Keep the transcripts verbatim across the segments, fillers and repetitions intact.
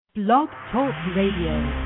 Blog Talk Radio.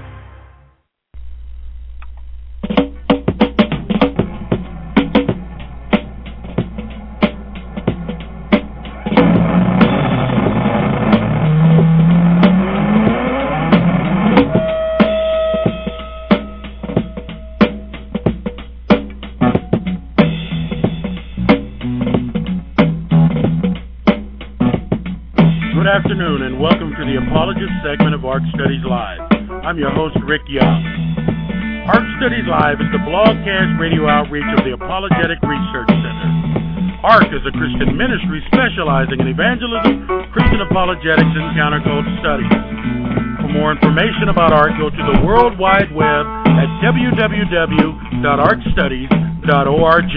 Good afternoon and welcome to the Apologist segment of ARC Studies Live. I'm your host, Rick Young. ARC Studies Live is the blogcast radio outreach of the Apologetic Research Center. ARC is a Christian ministry specializing in evangelism, Christian apologetics, and counterculture studies. For more information about ARC, go to the World Wide Web at w w w dot arc studies dot org.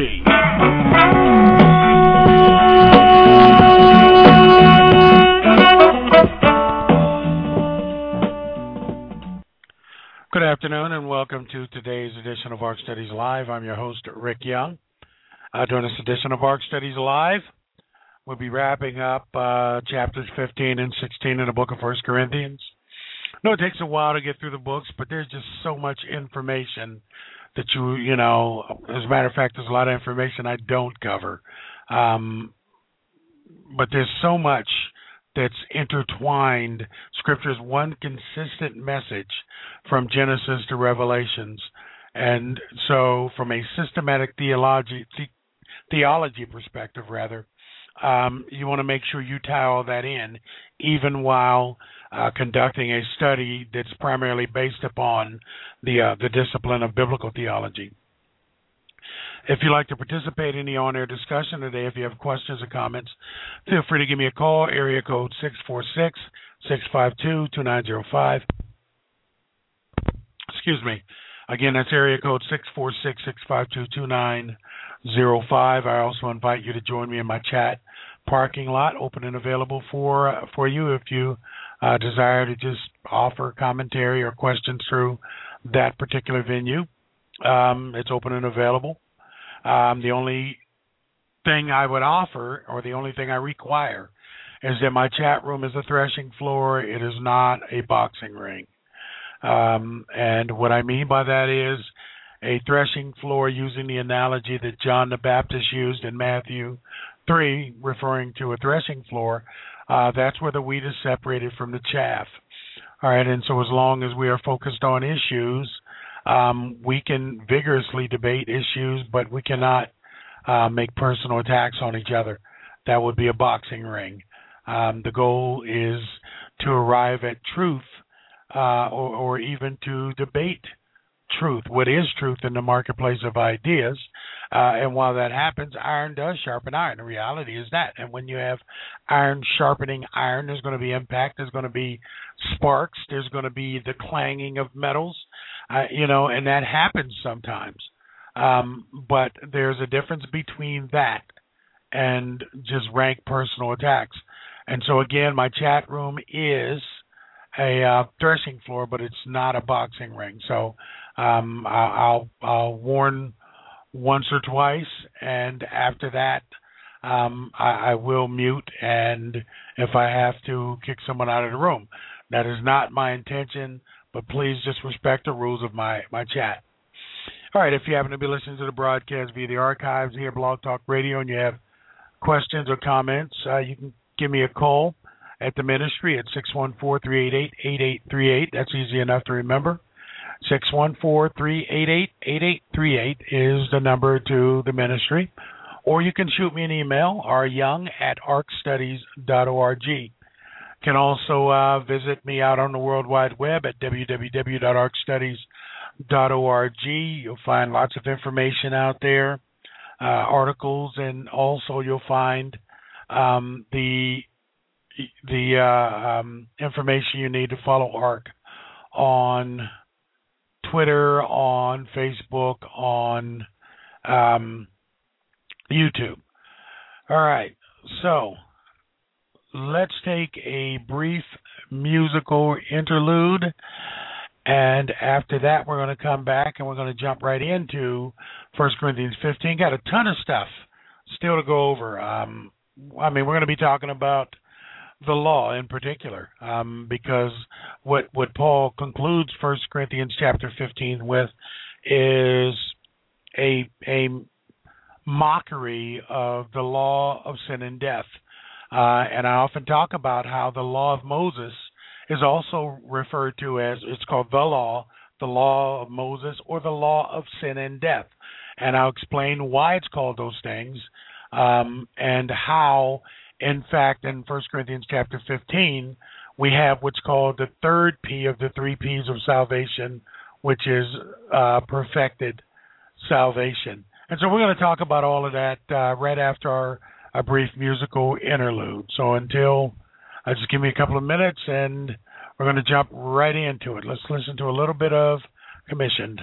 Good afternoon and welcome to today's edition of ARC Studies Live. I'm your host, Rick Young. Uh, during this edition of ARC Studies Live, we'll be wrapping up uh, chapters fifteen and sixteen in the book of First Corinthians. I know it takes a while to get through the books, but there's just so much information that you, you know, as a matter of fact, there's a lot of information I don't cover. Um, but there's so much that's intertwined. Scripture is one consistent message from Genesis to Revelations. And so from a systematic theology the, theology perspective, rather, um, you want to make sure you tie all that in, even while uh, conducting a study that's primarily based upon the uh, the discipline of biblical theology. If you'd like to participate in the on-air discussion today, if you have questions or comments, feel free to give me a call, area code six four six, six five two, two nine zero five. Excuse me. Again, that's area code six four six, six five two, two nine zero five. I also invite you to join me in my chat parking lot, open and available for uh, for you if you uh, desire to just offer commentary or questions through that particular venue. Um, it's open and available. Um, the only thing I would offer, or the only thing I require, is that my chat room is a threshing floor. It is not a boxing ring. Um, and what I mean by that is a threshing floor, using the analogy that John the Baptist used in Matthew three, referring to a threshing floor. Uh, that's where the wheat is separated from the chaff. All right, and so as long as we are focused on issues, Um, we can vigorously debate issues, but we cannot uh, make personal attacks on each other. That would be a boxing ring. Um, the goal is to arrive at truth uh, or, or even to debate truth. What is truth in the marketplace of ideas? Uh, and while that happens, iron does sharpen iron. The reality is that. And when you have iron sharpening iron, there's going to be impact. There's going to be sparks. There's going to be the clanging of metals. Uh, you know, and that happens sometimes. Um, but there's a difference between that and just rank personal attacks. And so, again, my chat room is a uh, threshing floor, but it's not a boxing ring. So um, I'll, I'll warn once or twice, and after that, um, I, I will mute, and if I have to, kick someone out of the room. That is not my intention, but please just respect the rules of my, my chat. All right, if you happen to be listening to the broadcast via the archives here at Blog Talk Radio and you have questions or comments, uh, you can give me a call at the ministry at six one four, three eight eight, eight eight three eight. That's easy enough to remember. six one four, three eight eight, eight eight three eight is the number to the ministry. Or you can shoot me an email, r young at arc studies dot org. You can also uh, visit me out on the World Wide Web at w w w dot arc studies dot org. You'll find lots of information out there, uh, articles, and also you'll find um, the the uh, um, information you need to follow ARC on Twitter, on Facebook, on um, YouTube. All right, so let's take a brief musical interlude, and after that we're going to come back and we're going to jump right into First Corinthians fifteen. Got a ton of stuff still to go over. Um, I mean, we're going to be talking about the law in particular, um, because what what Paul concludes First Corinthians chapter fifteen with is a a mockery of the law of sin and death. Uh, and I often talk about how the law of Moses is also referred to as, it's called the law, the law of Moses, or the law of sin and death. And I'll explain why it's called those things, um, and how, in fact, in First Corinthians chapter fifteen, we have what's called the third P of the three Ps of salvation, which is uh, perfected salvation. And so we're going to talk about all of that uh, right after our a brief musical interlude. So until, uh, just give me a couple of minutes and we're going to jump right into it. Let's listen to a little bit of Commissioned.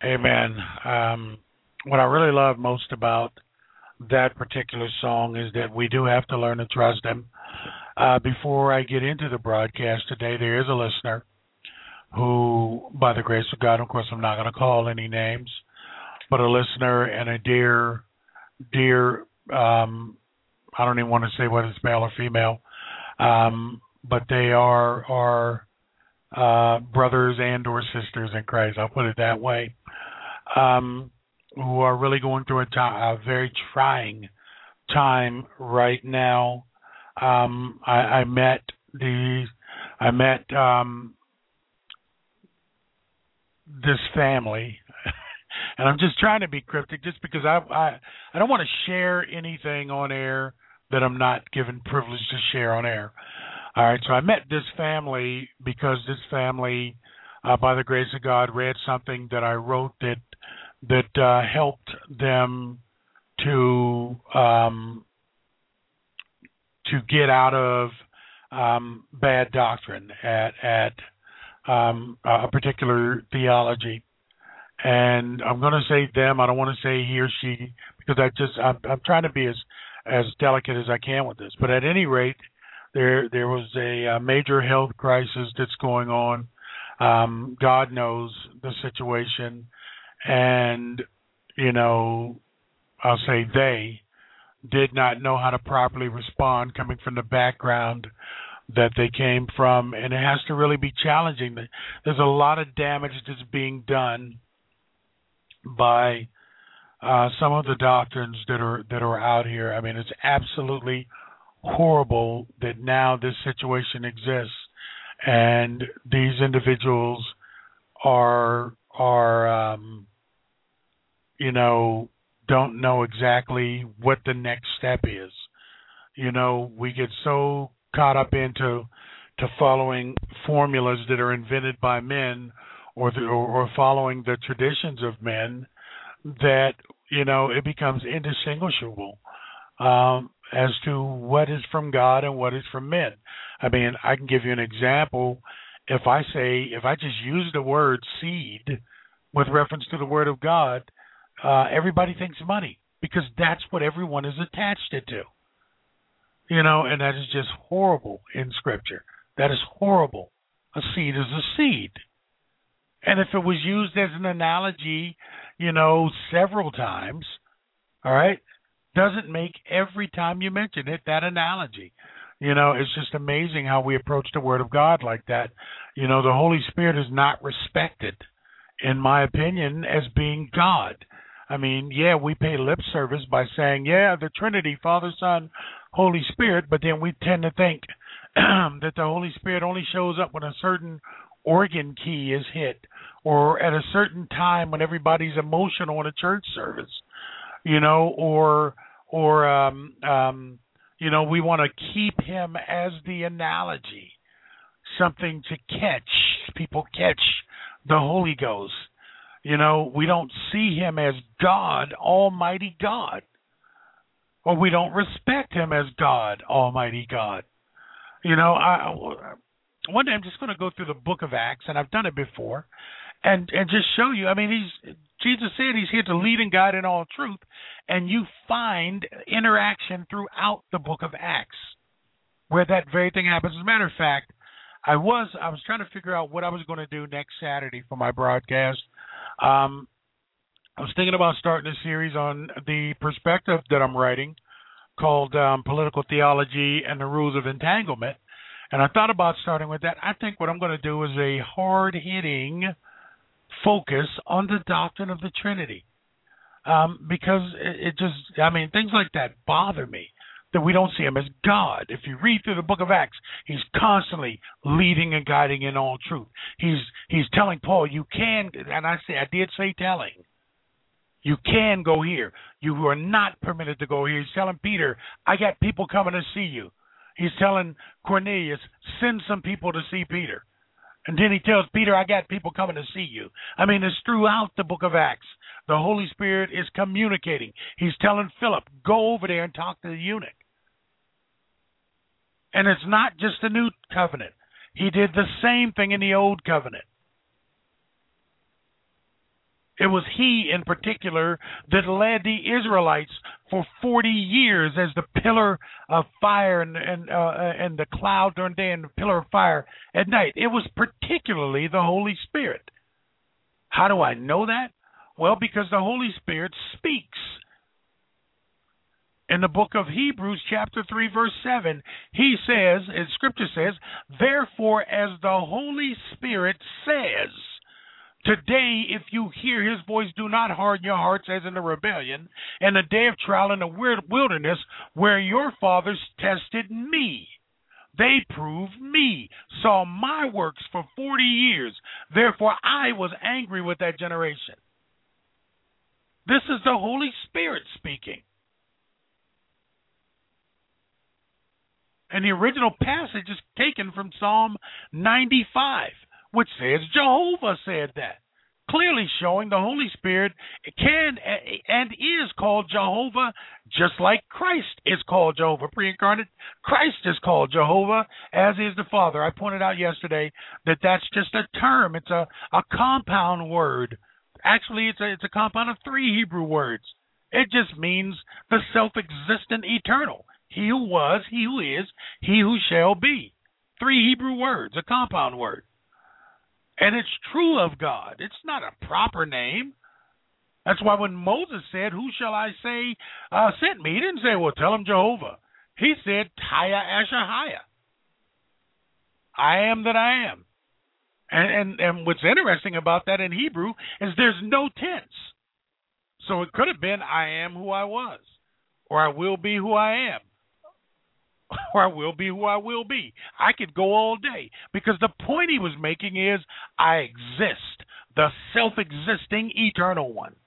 Amen. Um, what I really love most about that particular song is that we do have to learn to trust Him. Uh, before I get into the broadcast today, there is a listener who, by the grace of God, of course, I'm not going to call any names, but a listener and a dear, dear, um, I don't even want to say whether it's male or female, um, but they are are uh, brothers and or sisters in Christ. I'll put it that way. Um, who are really going through a, time, a very trying time right now. Um, I, I met the, I met um, this family, and I'm just trying to be cryptic, just because I, I, I don't want to share anything on air that I'm not given privilege to share on air. All right, so I met this family because this family, uh, by the grace of God, read something that I wrote that that uh, helped them to um, to get out of um, bad doctrine at at um, a particular theology. And I'm going to say them. I don't want to say he or she, because I just I'm, I'm trying to be as as delicate as I can with this. But at any rate, there there was a, a major health crisis that's going on. Um, God knows the situation. And, you know, I'll say they did not know how to properly respond coming from the background that they came from. And it has to really be challenging. There's a lot of damage that's being done by uh, some of the doctrines that are that are out here. I mean, it's absolutely horrible that now this situation exists. And these individuals are, are um, you know, don't know exactly what the next step is. You know, we get so caught up into to following formulas that are invented by men, or the, or, or following the traditions of men, that, you know, it becomes indistinguishable um, as to what is from God and what is from men. I mean, I can give you an example. If I say, if I just use the word seed with reference to the Word of God, Uh, everybody thinks money, because that's what everyone is attached it to. You know, and that is just horrible in Scripture. That is horrible. A seed is a seed. And if it was used as an analogy, you know, several times, all right, doesn't make every time you mention it that analogy. You know, it's just amazing how we approach the Word of God like that. You know, the Holy Spirit is not respected, in my opinion, as being God. I mean, yeah, we pay lip service by saying, yeah, the Trinity, Father, Son, Holy Spirit, but then we tend to think that the Holy Spirit only shows up when a certain organ key is hit, or at a certain time when everybody's emotional in a church service, you know, or, or um, um, you know, we want to keep him as the analogy, something to catch, people catch the Holy Ghost. You know, we don't see him as God, Almighty God. Or we don't respect him as God, Almighty God. You know, I, one day I'm just going to go through the book of Acts, and I've done it before, and, and just show you. I mean, he's Jesus said he's here to lead and guide in all truth, and you find interaction throughout the book of Acts where that very thing happens. As a matter of fact, I was I was trying to figure out what I was going to do next Saturday for my broadcast. Um, I was thinking about starting a series on the perspective that I'm writing called um, Political Theology and the Rules of Entanglement. And I thought about starting with that. I think what I'm going to do is a hard-hitting focus on the doctrine of the Trinity. Um, because it, it just, I mean, things like that bother me, that we don't see him as God. If you read through the book of Acts, he's constantly leading and guiding in all truth. He's he's telling Paul, you can, and I say I did say telling, you can go here. You are not permitted to go here. He's telling Peter, I got people coming to see you. He's telling Cornelius, send some people to see Peter. And then he tells Peter, I got people coming to see you. I mean, it's throughout the book of Acts. The Holy Spirit is communicating. He's telling Philip, go over there and talk to the eunuch. And it's not just the new covenant. He did the same thing in the old covenant. It was he in particular that led the Israelites for forty years as the pillar of fire and and, uh, and the cloud during the day and the pillar of fire at night. It was particularly the Holy Spirit. How do I know that? Well, because the Holy Spirit speaks. In the book of Hebrews, chapter three, verse seven, he says, and Scripture says, therefore, as the Holy Spirit says, today, if you hear his voice, do not harden your hearts as in the rebellion, and the day of trial in the wilderness, where your fathers tested me. They proved me, saw my works for forty years. Therefore, I was angry with that generation. This is the Holy Spirit speaking. And the original passage is taken from Psalm ninety-five, which says Jehovah said that, clearly showing the Holy Spirit can and is called Jehovah, just like Christ is called Jehovah. Pre-incarnate Christ is called Jehovah, as is the Father. I pointed out yesterday that that's just a term. It's a, a compound word. Actually, it's a, it's a compound of three Hebrew words. It just means the self-existent eternal. He who was, he who is, he who shall be. Three Hebrew words, a compound word. And it's true of God. It's not a proper name. That's why when Moses said, who shall I say uh, sent me? He didn't say, well, tell him Jehovah. He said, Taya Ashahaya. I am that I am. And, and, and what's interesting about that in Hebrew is there's no tense. So it could have been, I am who I was, or I will be who I am, or I will be who I will be. I could go all day, because the point he was making is I exist, the self-existing eternal one.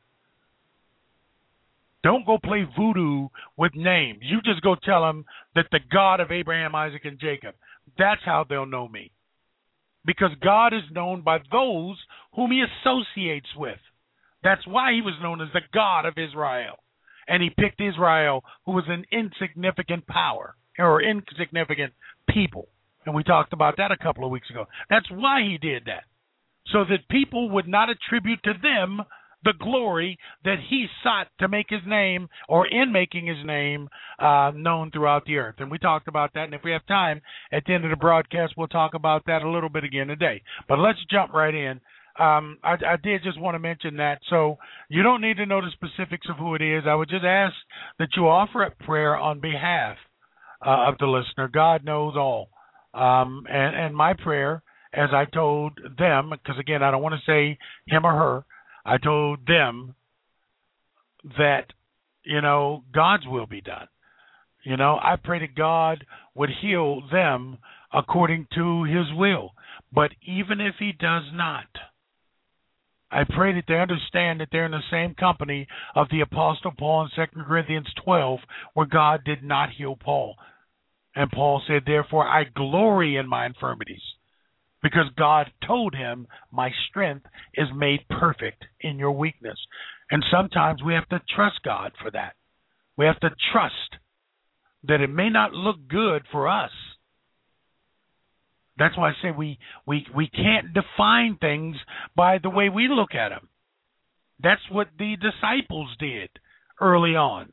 Don't go play voodoo with names. You just go tell them that the God of Abraham, Isaac, and Jacob. That's how they'll know me. Because God is known by those whom he associates with. That's why he was known as the God of Israel. And he picked Israel, who was an insignificant power, or insignificant people. And we talked about that a couple of weeks ago. That's why he did that. So that people would not attribute to them the glory that he sought to make his name, or in making his name, uh, known throughout the earth. And we talked about that. And if we have time at the end of the broadcast, we'll talk about that a little bit again today. But let's jump right in. Um, I, I did just want to mention that. So you don't need to know the specifics of who it is. I would just ask that you offer up prayer on behalf uh, of the listener. God knows all. Um, and, and my prayer, as I told them, because again, I don't want to say him or her, I told them that, you know, God's will be done. You know, I pray that God would heal them according to his will. But even if he does not, I pray that they understand that they're in the same company of the Apostle Paul in Second Corinthians twelve, where God did not heal Paul. And Paul said, therefore, I glory in my infirmities, because God told him, my strength is made perfect in your weakness. And sometimes we have to trust God for that. We have to trust that it may not look good for us. That's why I say we, we, we can't define things by the way we look at them. That's what the disciples did early on.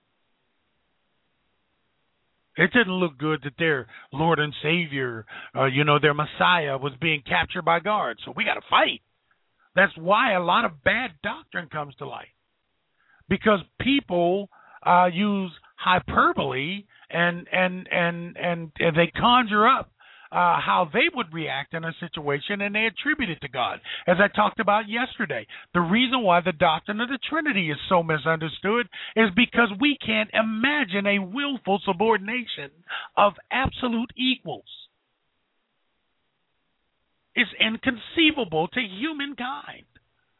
It didn't look good that their Lord and Savior, uh, you know, their Messiah was being captured by guards. So we got to fight. That's why a lot of bad doctrine comes to light. Because people uh, use hyperbole and, and, and, and, and they conjure up Uh, how they would react in a situation, and they attribute it to God. As I talked about yesterday, the reason why the doctrine of the Trinity is so misunderstood is because we can't imagine a willful subordination of absolute equals. It's inconceivable to humankind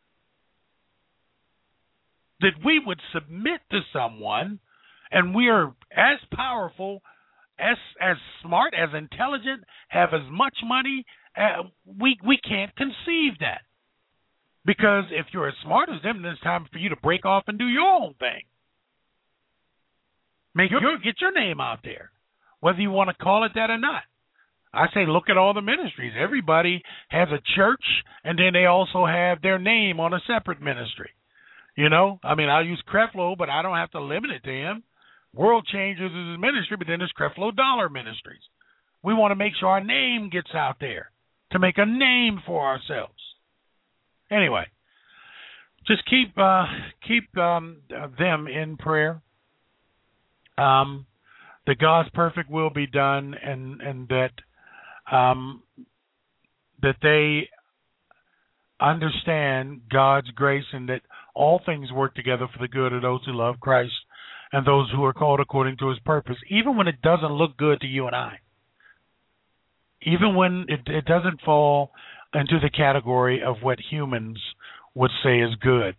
that we would submit to someone, and we are as powerful, As as smart, as intelligent, have as much money, uh, we we can't conceive that. Because if you're as smart as them, then it's time for you to break off and do your own thing. Make your get your name out there, whether you want to call it that or not. I say look at all the ministries. Everybody has a church, and then they also have their name on a separate ministry. You know, I mean, I'll use Creflo, but I don't have to limit it to him. World Changers is his ministry, but then there's Creflo Dollar Ministries. We want to make sure our name gets out there to make a name for ourselves. Anyway, just keep uh, keep um, them in prayer. Um, that God's perfect will be done, and and that um, that they understand God's grace, and that all things work together for the good of those who love Christ and those who are called according to His purpose, even when it doesn't look good to you and I. Even when it, it doesn't fall into the category of what humans would say is good.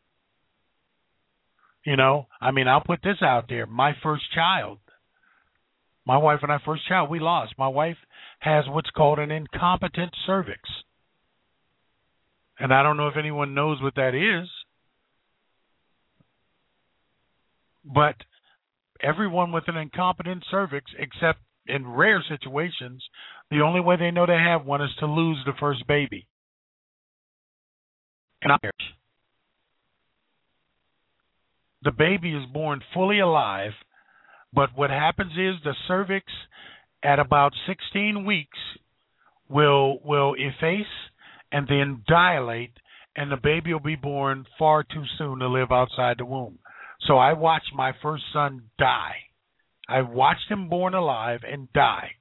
You know, I mean, I'll put this out there. My first child, my wife and I first child, we lost. My wife has what's called an incompetent cervix. And I don't know if anyone knows what that is. But everyone with an incompetent cervix, except in rare situations, the only way they know they have one is to lose the first baby. The baby is born fully alive, but what happens is the cervix at about sixteen weeks will will efface and then dilate, and the baby will be born far too soon to live outside the womb. So I watched my first son die. I watched him born alive and die.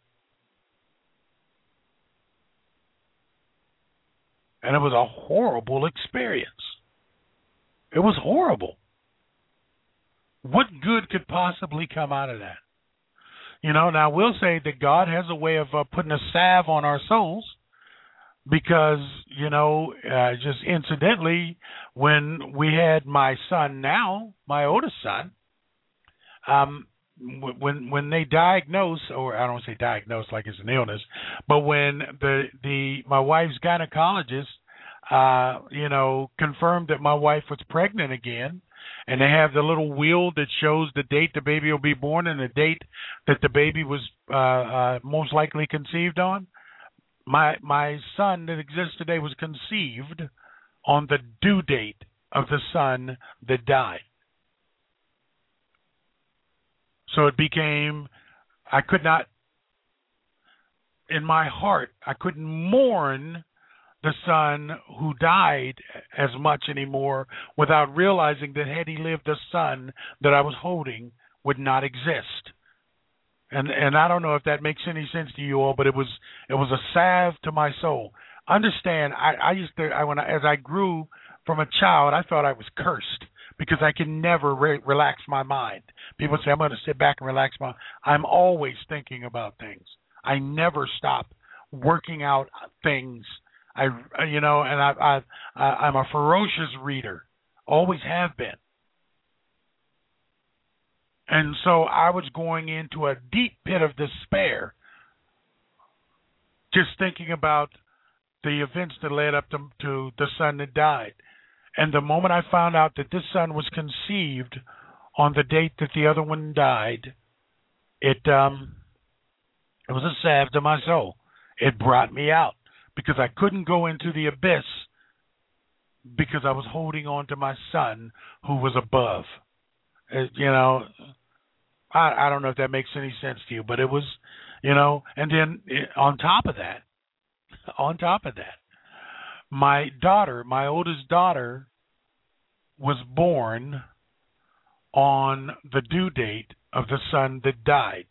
And it was a horrible experience. It was horrible. What good could possibly come out of that? You know, now we'll say that God has a way of uh, putting a salve on our souls because, you know, uh, just incidentally, when we had my son now, my oldest son, um, when when they diagnose, or I don't say diagnose like it's an illness, but when the the my wife's gynecologist, uh, you know, confirmed that my wife was pregnant again, and they have the little wheel that shows the date the baby will be born and the date that the baby was uh, uh, most likely conceived on. My my son that exists today was conceived on the due date of the son that died. So it became, I could not, in my heart, I couldn't mourn the son who died as much anymore without realizing that had he lived, the son that I was holding would not exist. And and I don't know if that makes any sense to you all, but it was it was a salve to my soul. Understand, I, I used to, I, when I, as I grew from a child, I thought I was cursed, because I can never re- relax my mind. People say, I'm going to sit back and relax my mind. I'm always thinking about things. I never stop working out things. I, you know, and I, I, I'm a ferocious reader. Always have been. And so I was going into a deep pit of despair, just thinking about the events that led up to, to the son that died. And the moment I found out that this son was conceived on the date that the other one died, it um, it was a salve to my soul. It brought me out because I couldn't go into the abyss because I was holding on to my son who was above. It, you know, I, I don't know if that makes any sense to you, but it was, you know, and then it, on top of that, on top of that, my daughter, my oldest daughter, was born on the due date of the son that died.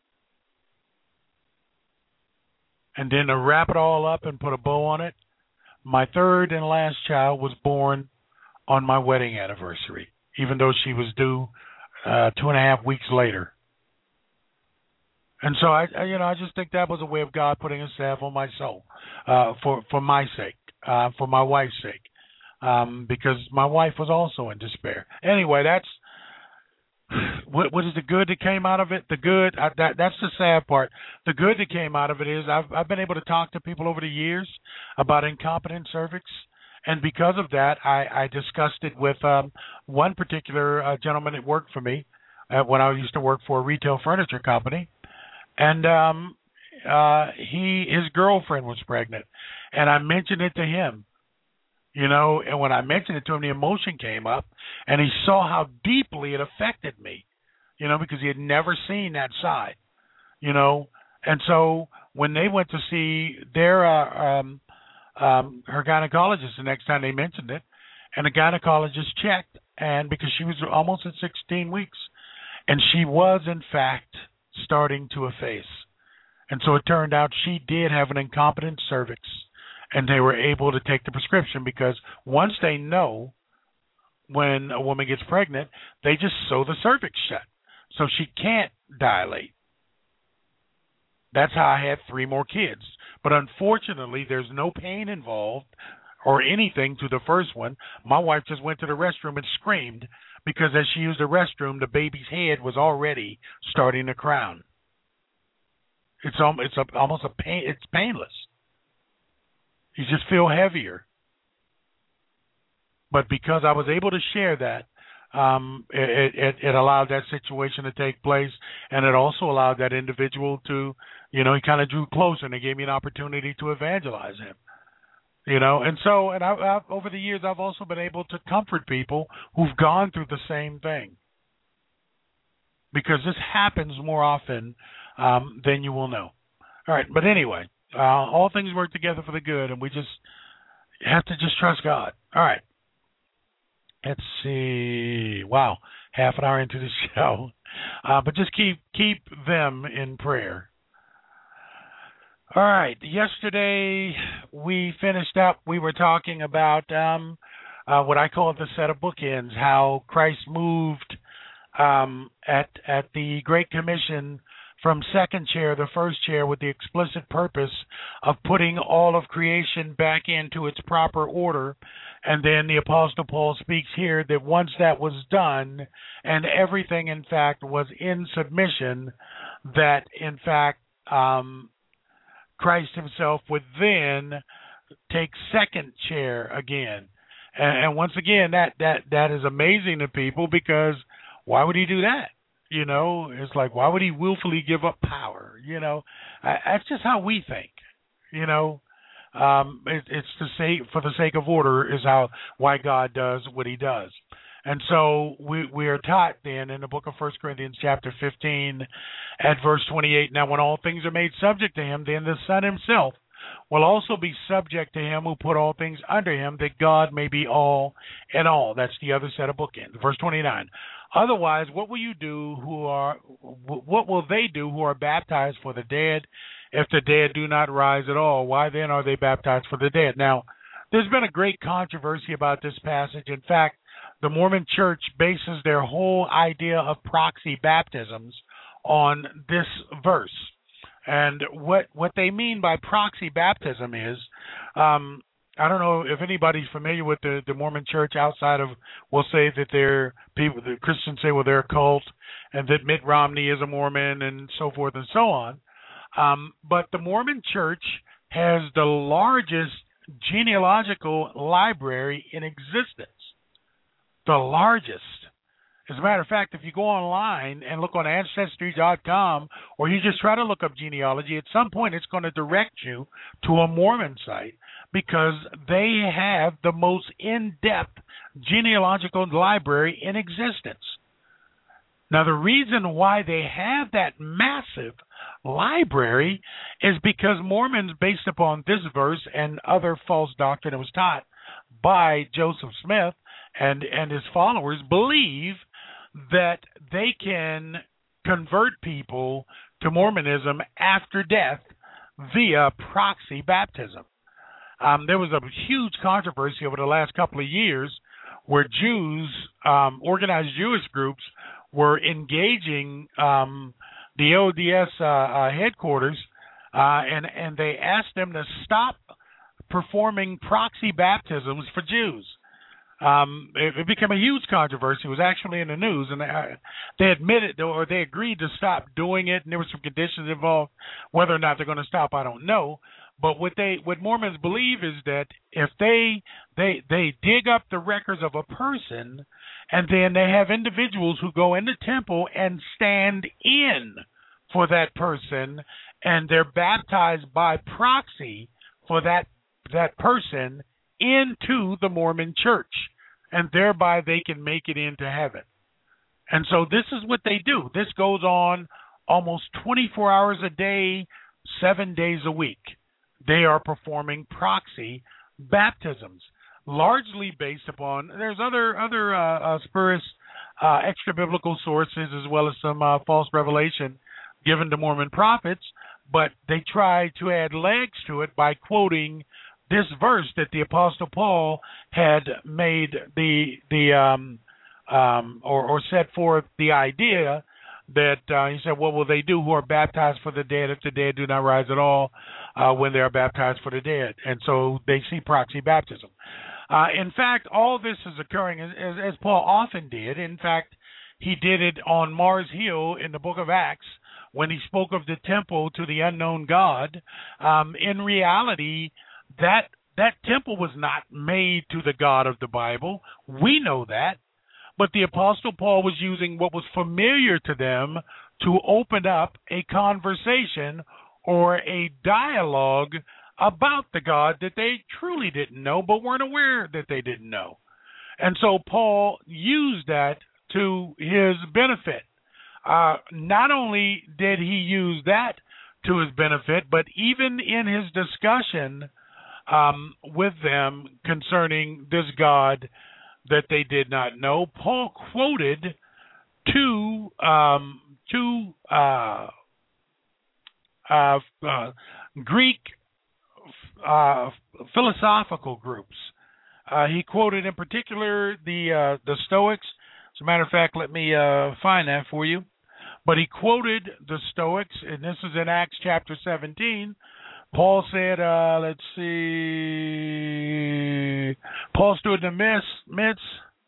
And then to wrap it all up and put a bow on it, my third and last child was born on my wedding anniversary, even though she was due uh, two and a half weeks later. And so I, I, you know, I just think that was a way of God putting a salve on my soul, uh, for for my sake, uh, for my wife's sake, um, because my wife was also in despair. Anyway, that's what, what is the good that came out of it? The good, I, that that's the sad part. The good that came out of it is I've I've been able to talk to people over the years about incompetent cervix, and because of that, I, I discussed it with um, one particular uh, gentleman that worked for me uh, when I used to work for a retail furniture company. And um, uh, he his girlfriend was pregnant, and I mentioned it to him. You know, and when I mentioned it to him, the emotion came up, and he saw how deeply it affected me. You know, because he had never seen that side. You know, and so when they went to see their uh, um, um, her gynecologist the next time they mentioned it, and the gynecologist checked, and because she was almost at sixteen weeks, and she was in fact starting to efface, and so it turned out she did have an incompetent cervix, and they were able to take the prescription because once they know when a woman gets pregnant, they just sew the cervix shut, so she can't dilate. That's how I had three more kids. But unfortunately, there's no pain involved or anything to the first one. My wife just went to the restroom and screamed because as she used the restroom, the baby's head was already starting to crown. It's almost, it's a, almost a pain. It's painless. You just feel heavier. But because I was able to share that, um, it, it, it allowed that situation to take place, and it also allowed that individual to, you know, he kind of drew closer, and it gave me an opportunity to evangelize him. You know, and so, and I, I've, over the years, I've also been able to comfort people who've gone through the same thing, because this happens more often um, than you will know. All right, but anyway, uh, all things work together for the good, and we just have to just trust God. All right. Let's see. Wow, half an hour into the show, uh, but just keep keep them in prayer. All right. Yesterday we finished up. We were talking about um, uh, what I call the set of bookends. How Christ moved um, at at the Great Commission from second chair to first chair with the explicit purpose of putting all of creation back into its proper order. And then the Apostle Paul speaks here that once that was done and everything, in fact, was in submission, that, in fact, um, Christ himself would then take second chair again. And, and once again, that, that, that is amazing to people, because why would he do that? You know, it's like, why would he willfully give up power? You know, I, that's just how we think, you know. Um, it, it's to say, for the sake of order is how why God does what he does. And so we, we are taught then in the book of First Corinthians chapter fifteen at verse twenty-eight, now when all things are made subject to him, then the Son himself will also be subject to him who put all things under him, that God may be all in all. That's the other set of bookends. Verse twenty-nine. Otherwise, what will you do who are, what will they do who are baptized for the dead, if the dead do not rise at all? Why then are they baptized for the dead? Now, there's been a great controversy about this passage. In fact, the Mormon Church bases their whole idea of proxy baptisms on this verse. And what what they mean by proxy baptism is, um, I don't know if anybody's familiar with the, the Mormon Church outside of, we'll say that they're people, the Christians say, well, they're a cult, and that Mitt Romney is a Mormon, and so forth and so on. Um, but the Mormon Church has the largest genealogical library in existence. The largest. As a matter of fact, if you go online and look on Ancestry dot com, or you just try to look up genealogy, at some point it's going to direct you to a Mormon site, because they have the most in-depth genealogical library in existence. Now, the reason why they have that massive library is because Mormons, based upon this verse and other false doctrine that was taught by Joseph Smith and, and his followers, believe that they can convert people to Mormonism after death via proxy baptism. Um, there was a huge controversy over the last couple of years where Jews, um, organized Jewish groups, were engaging um, the O D S uh, uh, headquarters, uh, and, and they asked them to stop performing proxy baptisms for Jews. Um, it, it became a huge controversy. It was actually in the news, and they, they admitted, or they agreed to stop doing it, and there were some conditions involved. Whether or not they're going to stop, I don't know. But what they, what Mormons believe is that if they, they, they dig up the records of a person, and then they have individuals who go in the temple and stand in for that person and they're baptized by proxy for that that person into the Mormon church, and thereby they can make it into heaven. And so this is what they do. This goes on almost twenty-four hours a day, seven days a week. They are performing proxy baptisms, largely based upon, there's other other uh, uh, spurious uh, extra-biblical sources as well as some uh, false revelation given to Mormon prophets, but they try to add legs to it by quoting this verse that the Apostle Paul had made the the um, um, or, or set forth the idea that uh, he said, what will they do who are baptized for the dead if the dead do not rise at all uh, when they are baptized for the dead? And so they see proxy baptism. Uh, in fact, all this is occurring as, as, as Paul often did. In fact, he did it on Mars Hill in the book of Acts when he spoke of the temple to the unknown God. Um, in reality, that that temple was not made to the God of the Bible. We know that. But the Apostle Paul was using what was familiar to them to open up a conversation or a dialogue about the God that they truly didn't know but weren't aware that they didn't know. And so Paul used that to his benefit. Uh, not only did he use that to his benefit, but even in his discussion um, with them concerning this God that they did not know, Paul quoted two um, two uh, uh, uh, Greek uh, philosophical groups. Uh, he quoted in particular the uh, the Stoics. As a matter of fact, let me uh, find that for you. But he quoted the Stoics, and this is in Acts chapter seventeen. Paul said, uh, let's see, Paul stood in the midst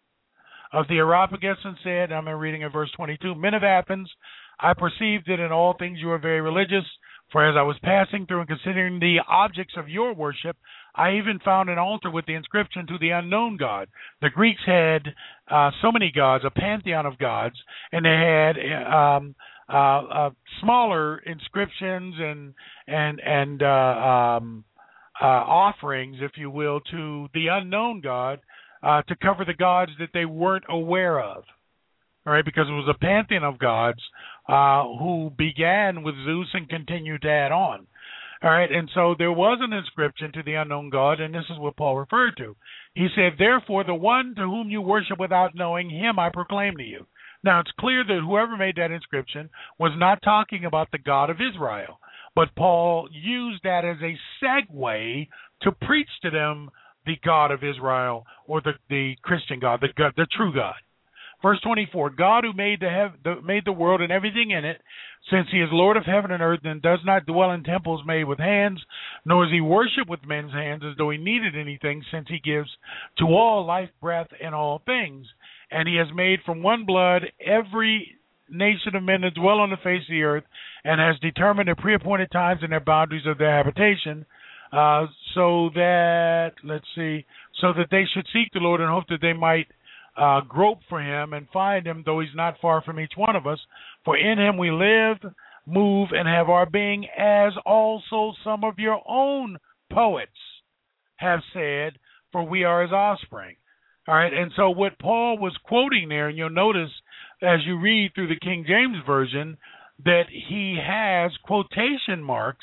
of the Areopagus and said, I'm reading in verse twenty-two, Men of Athens, I perceive that in all things you are very religious, for as I was passing through and considering the objects of your worship, I even found an altar with the inscription to the unknown God. The Greeks had uh, so many gods, a pantheon of gods, and they had um, uh, uh, smaller inscriptions and and and uh, um, uh, offerings, if you will, to the unknown God uh, to cover the gods that they weren't aware of. All right, because it was a pantheon of gods uh, who began with Zeus and continued to add on. All right, and so there was an inscription to the unknown God, and this is what Paul referred to. He said, therefore, the one to whom you worship without knowing him I proclaim to you. Now, it's clear that whoever made that inscription was not talking about the God of Israel, but Paul used that as a segue to preach to them the God of Israel, or the, the Christian God, the God, the true God. Verse twenty-four, God who made the, hev- the made the world and everything in it, since he is Lord of heaven and earth and does not dwell in temples made with hands, nor is he worshipped with men's hands as though he needed anything, since he gives to all life, breath, and all things. And he has made from one blood every nation of men to dwell on the face of the earth, and has determined the pre-appointed times and their boundaries of their habitation, uh, so that, let's see, so that they should seek the Lord and hope that they might Uh, grope for him and find him, though he's not far from each one of us. For in him we live, move, and have our being, as also some of your own poets have said, for we are his offspring. All right, and so what Paul was quoting there, and you'll notice as you read through the King James Version, that he has quotation marks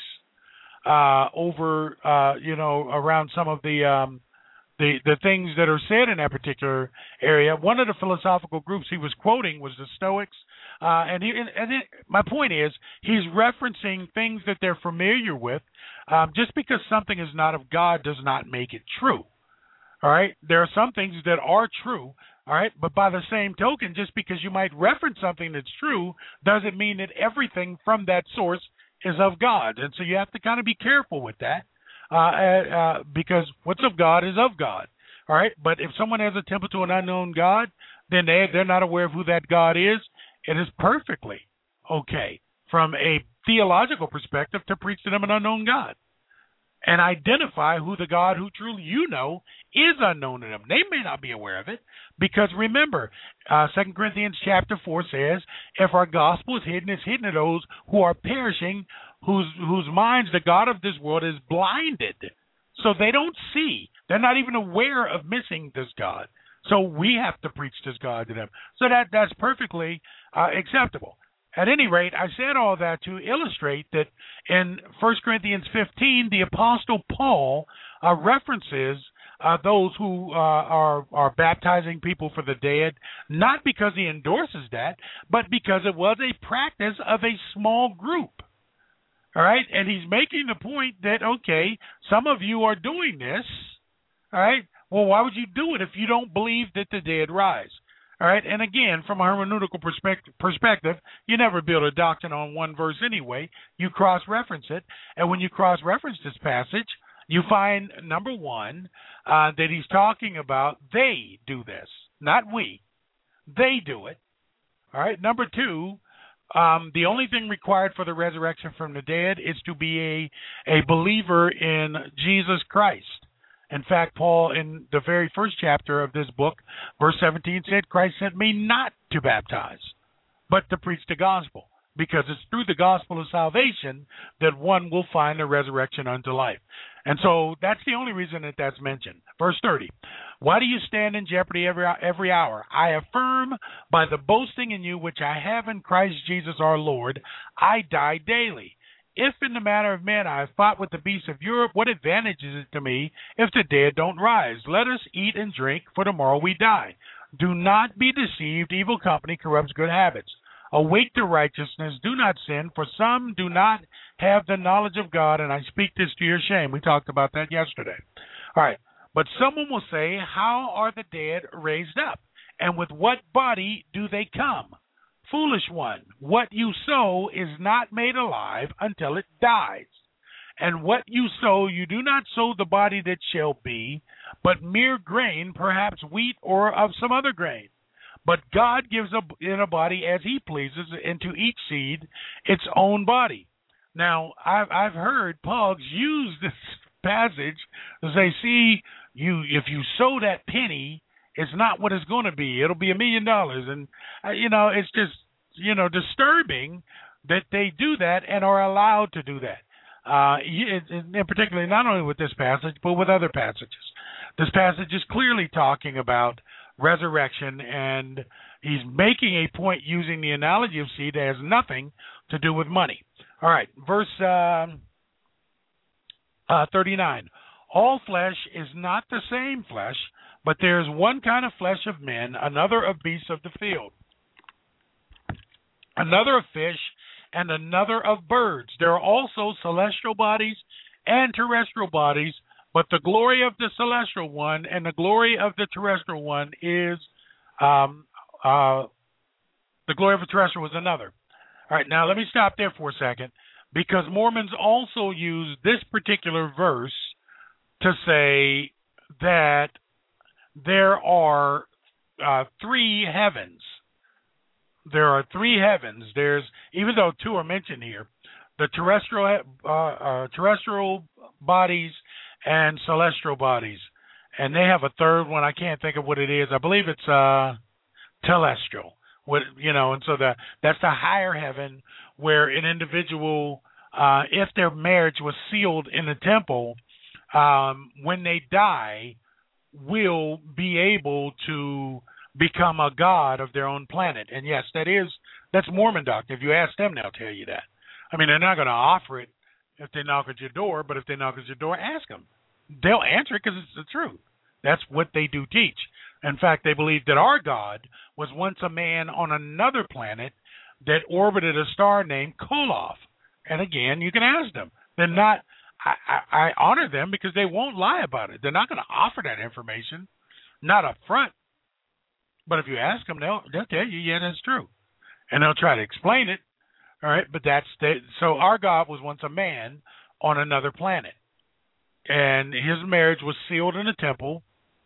uh, over, uh, you know, around some of the um, The, the things that are said in that particular area. One of the philosophical groups he was quoting was the Stoics, uh, and, he, and it, my point is he's referencing things that they're familiar with. Um, just because something is not of God does not make it true. All right, there are some things that are true. All right, but by the same token, just because you might reference something that's true doesn't mean that everything from that source is of God, and so you have to kind of be careful with that. Uh, uh, because what's of God is of God, all right? But if someone has a temple to an unknown God, then they, they're not aware of who that God is. It is perfectly okay from a theological perspective to preach to them an unknown God and identify who the God who truly you know is unknown to them. They may not be aware of it because, remember, uh, Second Corinthians chapter four says, if our gospel is hidden, it's hidden to those who are perishing, whose whose minds the God of this world is blinded. So they don't see. They're not even aware of missing this God. So we have to preach this God to them. So that that's perfectly uh, acceptable. At any rate, I said all that to illustrate that in First Corinthians fifteen, the Apostle Paul uh, references uh, those who uh, are, are baptizing people for the dead, not because he endorses that, but because it was a practice of a small group. All right? And he's making the point that, okay, some of you are doing this. All right? Well, why would you do it if you don't believe that the dead rise? All right, and again, from a hermeneutical perspective, perspective, you never build a doctrine on one verse anyway. You cross-reference it, and when you cross-reference this passage, you find, number one, uh, that he's talking about they do this, not we. They do it. All right, number two, um, the only thing required for the resurrection from the dead is to be a, a believer in Jesus Christ. In fact, Paul, in the very first chapter of this book, verse seventeen, said, Christ sent me not to baptize, but to preach the gospel, because it's through the gospel of salvation that one will find a resurrection unto life. And so that's the only reason that that's mentioned. Verse thirty, why do you stand in jeopardy every, every hour? I affirm by the boasting in you which I have in Christ Jesus our Lord, I die daily. If in the matter of men I have fought with the beasts of Europe, what advantage is it to me if the dead don't rise? Let us eat and drink, for tomorrow we die. Do not be deceived. Evil company corrupts good habits. Awake to righteousness. Do not sin, for some do not have the knowledge of God, and I speak this to your shame. We talked about that yesterday. All right. But someone will say, how are the dead raised up? And with what body do they come? Foolish one, what you sow is not made alive until it dies. And what you sow, you do not sow the body that shall be, but mere grain, perhaps wheat or of some other grain. But God gives a, in a body as he pleases, and to each seed its own body. Now, I've, I've heard Pogs use this passage to say, see, you if you sow that penny, it's not what it's going to be. It'll be a million dollars. And, uh, you know, it's just, you know, disturbing that they do that and are allowed to do that. Uh, in particularly not only with this passage, but with other passages. This passage is clearly talking about resurrection, and he's making a point using the analogy of seed that has nothing to do with money. All right, verse uh, uh, thirty-nine. All flesh is not the same flesh, but there is one kind of flesh of men, another of beasts of the field, another of fish, and another of birds. There are also celestial bodies and terrestrial bodies, but the glory of the celestial one and the glory of the terrestrial one is, um, uh, the glory of the terrestrial was another. All right, now let me stop there for a second, because Mormons also use this particular verse to say that there are uh, three heavens. There are three heavens. There's, even though two are mentioned here, the terrestrial uh, uh, terrestrial bodies and celestial bodies, and they have a third one. I can't think of what it is. I believe it's uh, telestial. What, you know, and so the that's the higher heaven where an individual, uh, if their marriage was sealed in the temple, um, when they die, will be able to become a god of their own planet. And yes, that is that's Mormon doctrine. If you ask them, they'll tell you that. I mean, they're not going to offer it if they knock at your door, but if they knock at your door, ask them. They'll answer it because it's the truth. That's what they do teach. In fact, they believe that our God was once a man on another planet that orbited a star named Koloth. And again, you can ask them. They're not. I, I, I honor them because they won't lie about it. They're not going to offer that information, not up front. But if you ask them, they'll they'll tell you, yeah, that's true, and they'll try to explain it. All right, but that's the, so our God was once a man on another planet, and his marriage was sealed in a temple.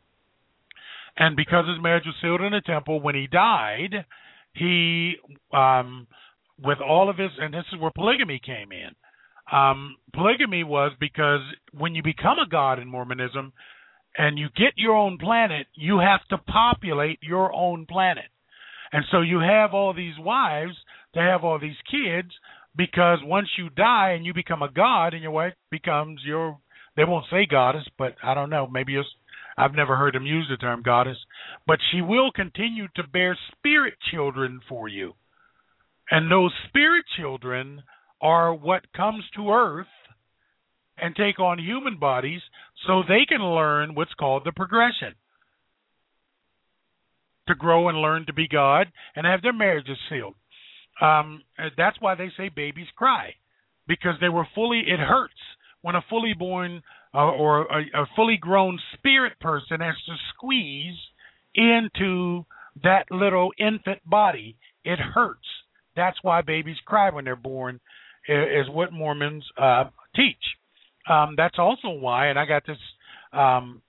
And because his marriage was sealed in a temple, when he died, he, um, with all of his, and this is where polygamy came in. Um, polygamy was because when you become a god in Mormonism and you get your own planet, you have to populate your own planet. And so you have all these wives to have all these kids, because once you die and you become a god and your wife becomes your, they won't say goddess, but I don't know, maybe it's, I've never heard them use the term goddess, but she will continue to bear spirit children for you. And those spirit children are what comes to earth and take on human bodies so they can learn what's called the progression. To grow and learn to be God and have their marriages sealed. Um, that's why they say babies cry, because they were fully, it hurts when a fully born uh, or a, a fully grown spirit person has to squeeze into that little infant body. It hurts. That's why babies cry when they're born, is what Mormons uh, teach. Um, that's also why, and I got this, um,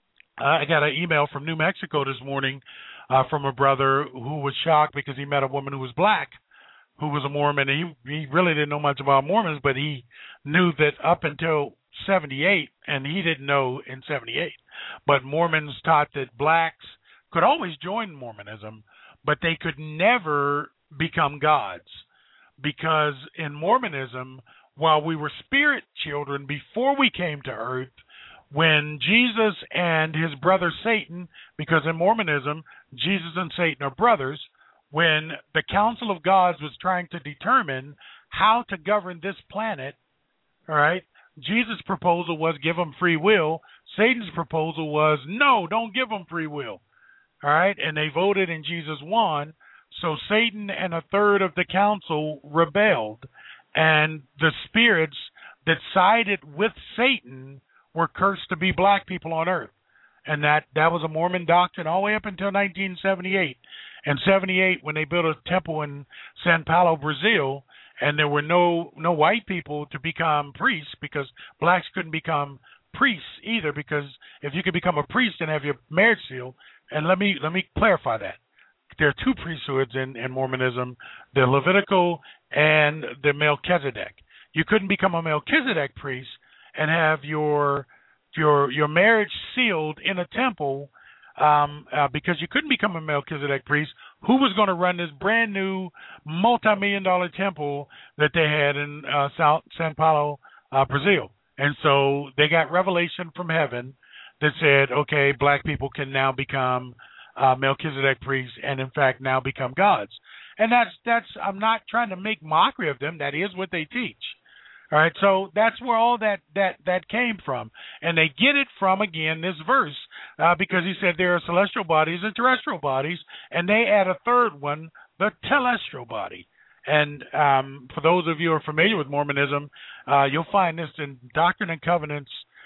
I got an email from New Mexico this morning uh, from a brother who was shocked because he met a woman who was black, who was a Mormon, and he, he really didn't know much about Mormons, but he knew that up until seventy-eight, and he didn't know in seventy-eight, but Mormons taught that blacks could always join Mormonism, but they could never become gods, because in Mormonism, while we were spirit children before we came to earth, when Jesus and his brother Satan, because in Mormonism, Jesus and Satan are brothers, when the Council of Gods was trying to determine how to govern this planet, all right, Jesus' proposal was give them free will. Satan's proposal was, no, don't give them free will. All right, and they voted and Jesus won. So Satan and a third of the council rebelled, and the spirits that sided with Satan were cursed to be black people on earth. And that, that was a Mormon doctrine all the way up until nineteen seventy-eight. In seventy-eight, when they built a temple in Sao Paulo, Brazil, and there were no no white people to become priests, because blacks couldn't become priests either, because if you could become a priest and have your marriage sealed, and let me let me clarify that. There are two priesthoods in, in Mormonism, the Levitical and the Melchizedek. You couldn't become a Melchizedek priest and have your your your marriage sealed in a temple, um, uh, because you couldn't become a Melchizedek priest. Who was going to run this brand new multi-million dollar temple that they had in uh, Sao, Sao Paulo, uh, Brazil? And so they got revelation from heaven that said, okay, black people can now become uh, Melchizedek priests, and in fact now become gods. And that's that's I'm not trying to make mockery of them. That is what they teach. All right, so that's where all that, that, that came from. And they get it from, again, this verse, uh, because he said there are celestial bodies and terrestrial bodies, and they add a third one, the telestial body. And um, for those of you who are familiar with Mormonism, uh, you'll find this in Doctrine and Covenants.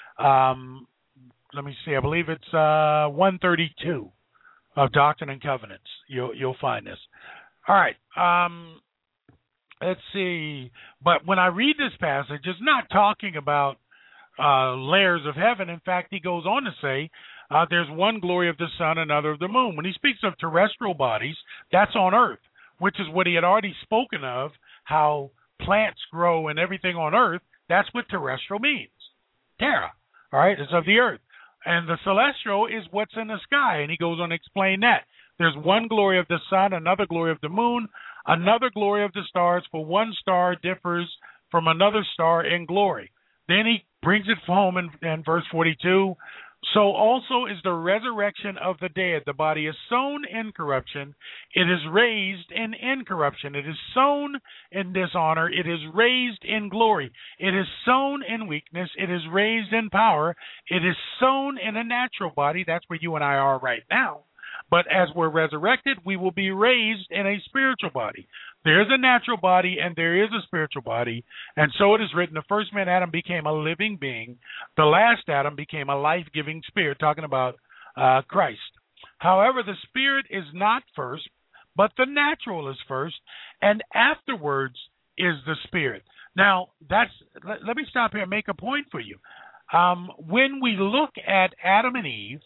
Um, let me see, I believe it's uh, one thirty-two of Doctrine and Covenants. You'll, you'll find this. All right. Um, Let's see. But when I read this passage, it's not talking about uh, layers of heaven. In fact, he goes on to say uh, there's one glory of the sun, another of the moon. When he speaks of terrestrial bodies, that's on earth, which is what he had already spoken of, how plants grow and everything on earth. That's what terrestrial means. Terra, all right, it's of the earth. And the celestial is what's in the sky, and he goes on to explain that. There's one glory of the sun, another glory of the moon, another glory of the stars, for one star differs from another star in glory. Then he brings it home in, in verse forty-two. So also is the resurrection of the dead. The body is sown in corruption. It is raised in incorruption. It is sown in dishonor. It is raised in glory. It is sown in weakness. It is raised in power. It is sown in a natural body. That's where you and I are right now. But as we're resurrected, we will be raised in a spiritual body. There is a natural body and there is a spiritual body. And so it is written, the first man, Adam, became a living being. The last Adam became a life-giving spirit, talking about uh, Christ. However, the spirit is not first, but the natural is first, and afterwards is the spirit. Now, that's let, let me stop here and make a point for you. Um, when we look at Adam and Eve,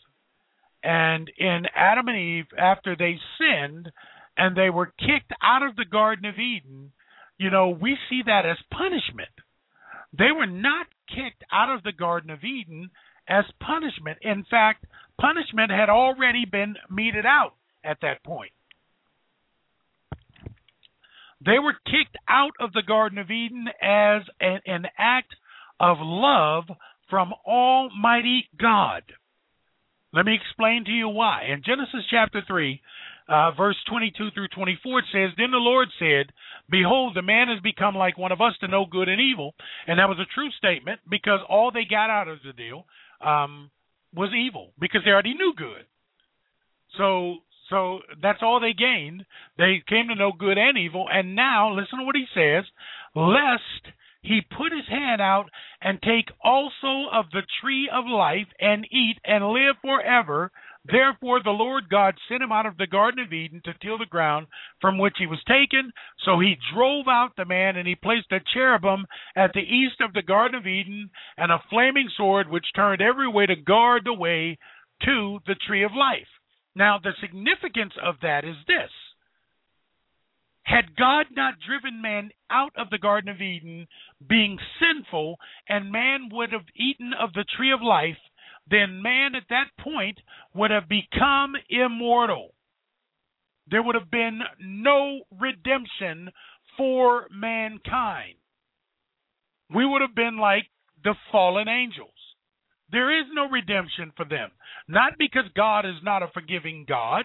and in Adam and Eve, after they sinned and they were kicked out of the Garden of Eden, you know, we see that as punishment. They were not kicked out of the Garden of Eden as punishment. In fact, punishment had already been meted out at that point. They were kicked out of the Garden of Eden as an, an act of love from Almighty God. Let me explain to you why. In Genesis chapter three, uh, verse twenty-two through twenty-four, it says, Then the Lord said, Behold, the man has become like one of us to know good and evil. And that was a true statement, because all they got out of the deal um, was evil, because they already knew good. So so that's all they gained. They came to know good and evil. And now, listen to what he says, lest he put his hand out and take also of the tree of life and eat and live forever. Therefore the Lord God sent him out of the Garden of Eden to till the ground from which he was taken. So he drove out the man, and he placed a cherubim at the east of the Garden of Eden, and a flaming sword which turned every way to guard the way to the tree of life. Now the significance of that is this. Had God not driven man out of the Garden of Eden, being sinful, and man would have eaten of the tree of life, then man at that point would have become immortal. There would have been no redemption for mankind. We would have been like the fallen angels. There is no redemption for them. Not because God is not a forgiving God,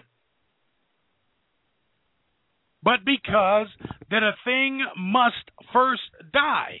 but because that a thing must first die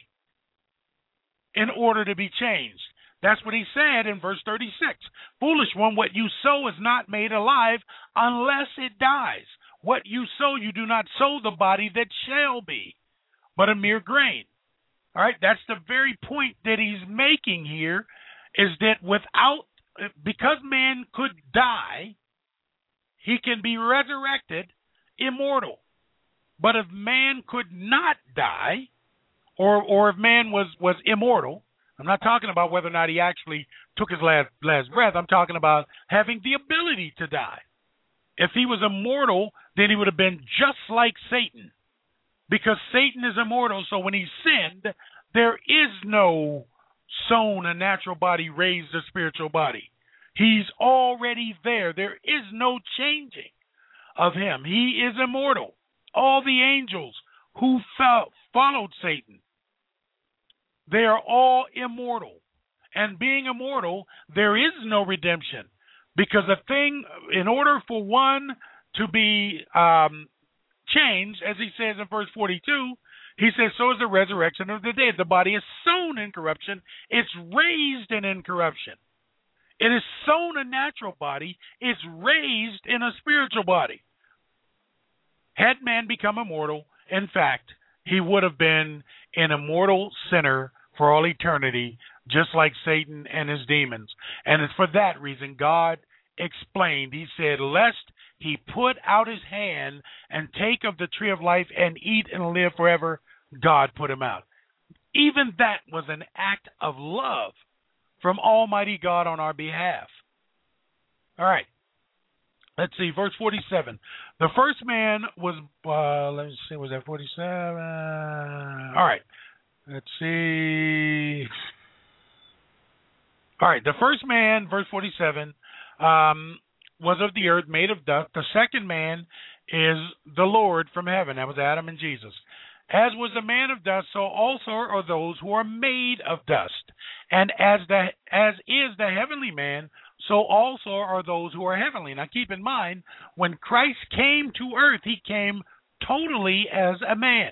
in order to be changed. That's what he said in verse thirty-six. Foolish one, what you sow is not made alive unless it dies. What you sow, you do not sow the body that shall be, but a mere grain. All right, that's the very point that he's making here, is that without, because man could die, he can be resurrected immortal. But if man could not die, or or if man was, was immortal, I'm not talking about whether or not he actually took his last, last breath. I'm talking about having the ability to die. If he was immortal, then he would have been just like Satan, because Satan is immortal. So when he sinned, there is no sown a natural body, raised a spiritual body. He's already there. There is no changing of him. He is immortal. All the angels who fell, followed Satan, they are all immortal. And being immortal, there is no redemption. Because a thing, in order for one to be um, changed, as he says in verse forty-two, he says, so is the resurrection of the dead. The body is sown in corruption. It's raised in incorruption. It is sown a natural body. It's raised in a spiritual body. Had man become immortal, in fact, he would have been an immortal sinner for all eternity, just like Satan and his demons. And it's for that reason God explained. He said, lest he put out his hand and take of the tree of life and eat and live forever, God put him out. Even that was an act of love from Almighty God on our behalf. All right. Let's see, verse forty-seven. The first man was, uh, let's see, was that forty-seven? All right. Let's see. All right, the first man, verse forty-seven, um, was of the earth, made of dust. The second man is the Lord from heaven. That was Adam and Jesus. As was the man of dust, so also are those who are made of dust. And as the as is the heavenly man, so also are those who are heavenly. Now keep in mind, when Christ came to earth, he came totally as a man.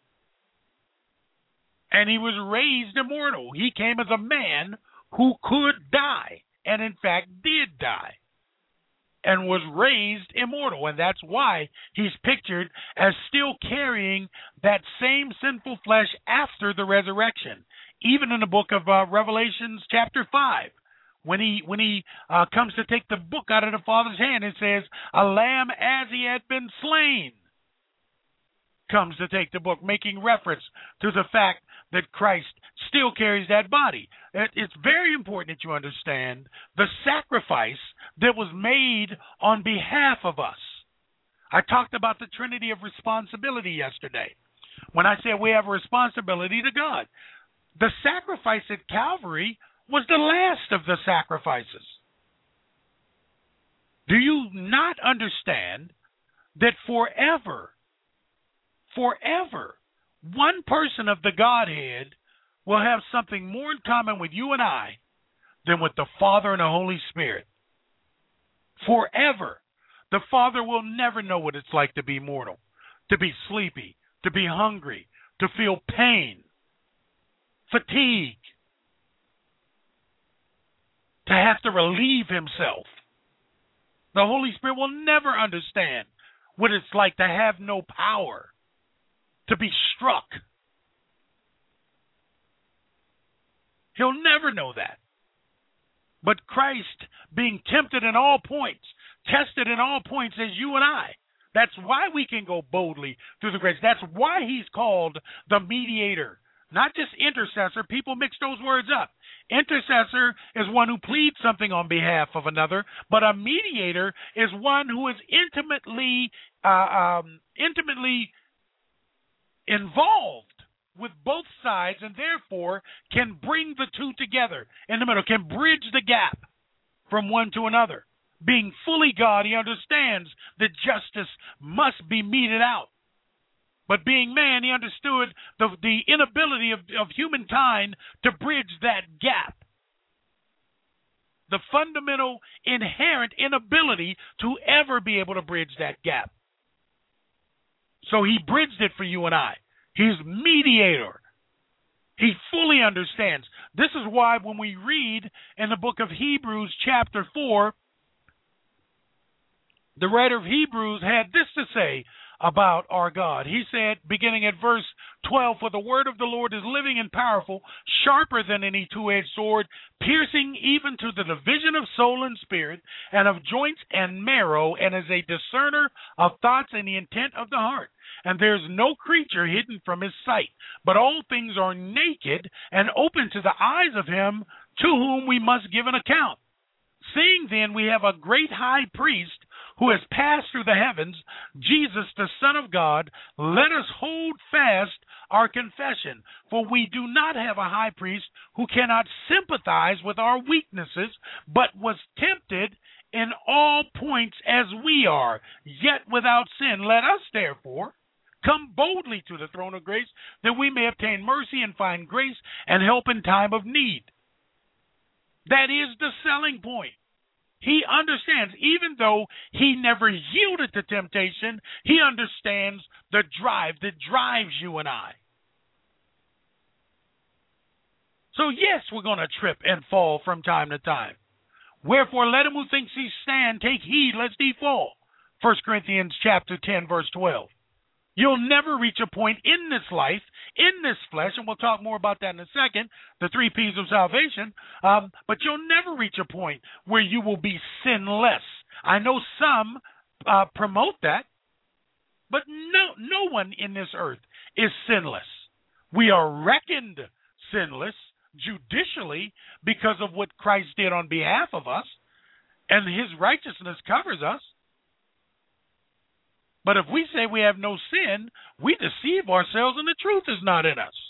And he was raised immortal. He came as a man who could die, and in fact did die, and was raised immortal. And that's why he's pictured as still carrying that same sinful flesh after the resurrection. Even in the book of uh, Revelations chapter five, when he when he uh, comes to take the book out of the Father's hand, it says, a lamb as he had been slain comes to take the book, making reference to the fact that Christ still carries that body. It's very important that you understand the sacrifice that was made on behalf of us. I talked about the Trinity of responsibility yesterday when I said we have a responsibility to God. The sacrifice at Calvary was the last of the sacrifices. Do you not understand that forever, forever. One person of the Godhead will have something more in common with you and I than with the Father and the Holy Spirit. Forever. The Father will never know what it's like to be mortal, to be sleepy, to be hungry, to feel pain, fatigue, to have to relieve himself. The Holy Spirit will never understand what it's like to have no power, to be struck. He'll never know that. But Christ, being tempted in all points, tested in all points as you and I. That's why we can go boldly through the grace. That's why he's called the mediator, not just intercessor. People mix those words up. Intercessor is one who pleads something on behalf of another, but a mediator is one who is intimately, uh, um, intimately involved with both sides, and therefore can bring the two together in the middle, can bridge the gap from one to another. Being fully God, he understands that justice must be meted out. But being man, he understood the, the inability of, of humankind to bridge that gap. The fundamental, inherent inability to ever be able to bridge that gap. So he bridged it for you and I. He's mediator. He fully understands. This is why when we read in the book of Hebrews chapter four, the writer of Hebrews had this to say about our God. He said, beginning at verse twelve, "For the word of the Lord is living and powerful, sharper than any two-edged sword, piercing even to the division of soul and spirit, and of joints and marrow, and is a discerner of thoughts and the intent of the heart. And there's no creature hidden from his sight, but all things are naked and open to the eyes of him to whom we must give an account. Seeing then we have a great high priest who has passed through the heavens, Jesus, the Son of God, let us hold fast our confession. For we do not have a high priest who cannot sympathize with our weaknesses, but was tempted in all points as we are, yet without sin. Let us therefore come boldly to the throne of grace, that we may obtain mercy and find grace and help in time of need." That is the selling point. He understands, even though he never yielded to temptation, he understands the drive that drives you and I. So yes, we're going to trip and fall from time to time. "Wherefore let him who thinks he stand take heed lest he fall." First Corinthians chapter ten, verse twelve. You'll never reach a point in this life, in this flesh, and we'll talk more about that in a second, the three P's of salvation, um, but you'll never reach a point where you will be sinless. I know some uh, promote that, but no, no one in this earth is sinless. We are reckoned sinless judicially because of what Christ did on behalf of us, and his righteousness covers us. But if we say we have no sin, we deceive ourselves and the truth is not in us.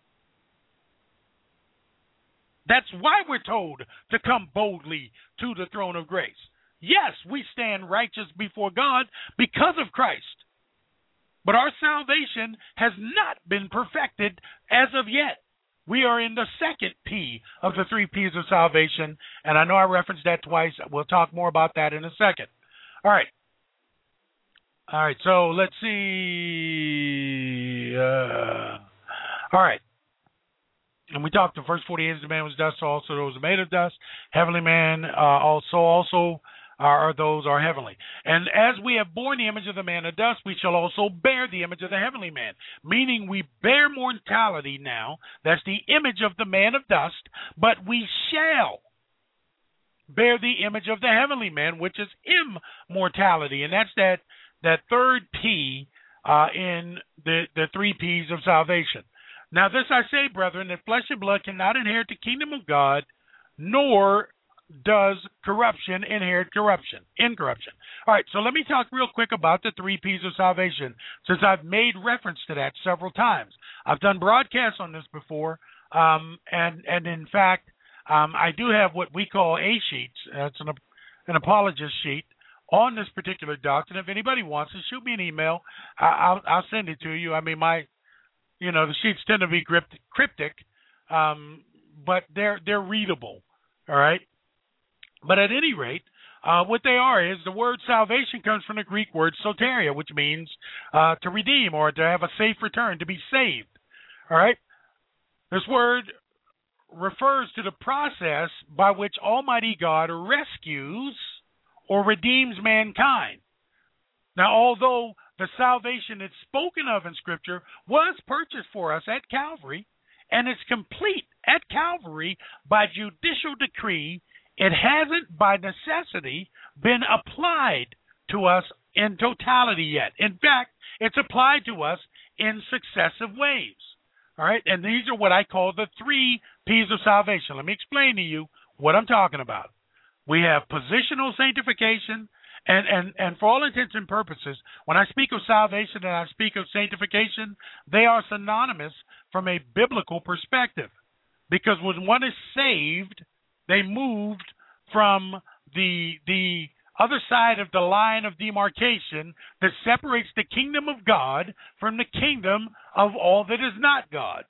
That's why we're told to come boldly to the throne of grace. Yes, we stand righteous before God because of Christ. But our salvation has not been perfected as of yet. We are in the second P of the three P's of salvation, and I know I referenced that twice. We'll talk more about that in a second. All right. All right, so let's see. Uh, all right. And we talked, the verse forty-eight is the man was dust, so also those are made of dust. Heavenly man, uh, also also are those are heavenly. And as we have borne the image of the man of dust, we shall also bear the image of the heavenly man. Meaning we bear mortality now. That's the image of the man of dust, but we shall bear the image of the heavenly man, which is immortality. And that's that that third P uh, in the, the three P's of salvation. Now this I say, brethren, that flesh and blood cannot inherit the kingdom of God, nor does corruption inherit corruption, incorruption. All right, so let me talk real quick about the three P's of salvation, since I've made reference to that several times. I've done broadcasts on this before, um, and, and in fact, um, I do have what we call A sheets. It's an, an apologist sheet on this particular doctrine. If anybody wants to shoot me an email, I, I'll, I'll send it to you. I mean, my, you know, the sheets tend to be cryptic, um, but they're they're readable. All right. But at any rate, uh, what they are is the word salvation comes from the Greek word soteria, which means uh, to redeem or to have a safe return, to be saved. All right. This word refers to the process by which Almighty God rescues or redeems mankind. Now, although the salvation that's spoken of in Scripture was purchased for us at Calvary, and it's complete at Calvary by judicial decree, it hasn't by necessity been applied to us in totality yet. In fact, it's applied to us in successive ways. All right, and these are what I call the three P's of salvation. Let me explain to you what I'm talking about. We have positional sanctification, and, and, and for all intents and purposes, when I speak of salvation and I speak of sanctification, they are synonymous from a biblical perspective. Because when one is saved, they moved from the the other side of the line of demarcation that separates the kingdom of God from the kingdom of all that is not God.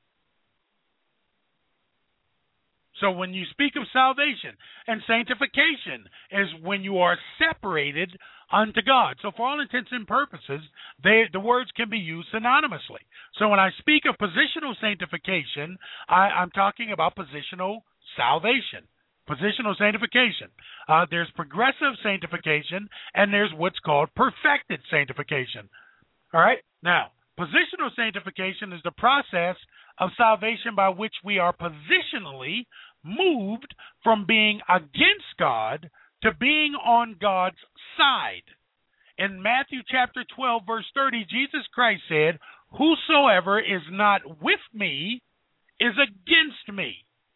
So when you speak of salvation and sanctification is when you are separated unto God. So for all intents and purposes, they, the words can be used synonymously. So when I speak of positional sanctification, I, I'm talking about positional salvation. Positional sanctification. Uh, there's progressive sanctification, and there's what's called perfected sanctification. All right? Now, positional sanctification is the process of salvation by which we are positionally moved from being against God to being on God's side. In Matthew chapter twelve, verse thirty, Jesus Christ said, "Whosoever is not with me is against me."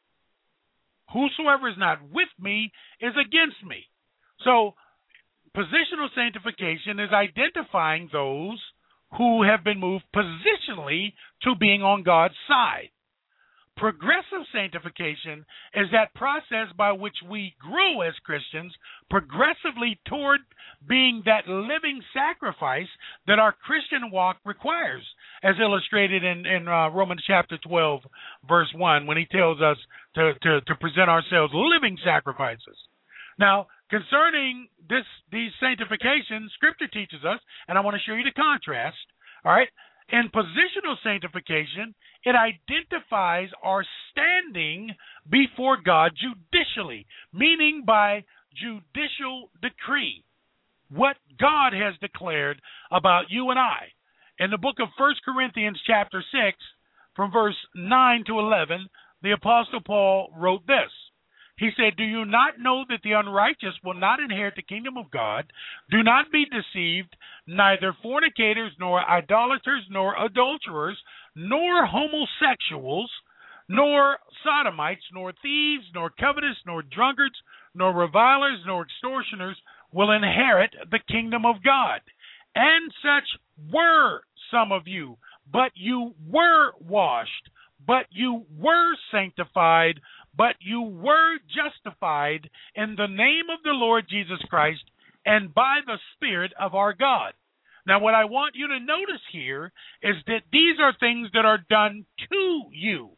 Whosoever is not with me is against me. So, positional sanctification is identifying those who have been moved positionally to being on God's side. Progressive sanctification is that process by which we grow as Christians progressively toward being that living sacrifice that our Christian walk requires, as illustrated in, in uh, Romans chapter twelve, verse one, when he tells us to, to, to present ourselves living sacrifices. Now, concerning this these sanctifications, Scripture teaches us, and I want to show you the contrast, all right? In positional sanctification, it identifies our standing before God judicially, meaning by judicial decree, what God has declared about you and I. In the book of First Corinthians chapter six, from verse nine to eleven, the Apostle Paul wrote this. He said, "Do you not know that the unrighteous will not inherit the kingdom of God? Do not be deceived, neither fornicators, nor idolaters, nor adulterers, nor homosexuals, nor sodomites, nor thieves, nor covetous, nor drunkards, nor revilers, nor extortioners will inherit the kingdom of God. And such were some of you, but you were washed, but you were sanctified, but you were justified in the name of the Lord Jesus Christ and by the Spirit of our God." Now, what I want you to notice here is that these are things that are done to you.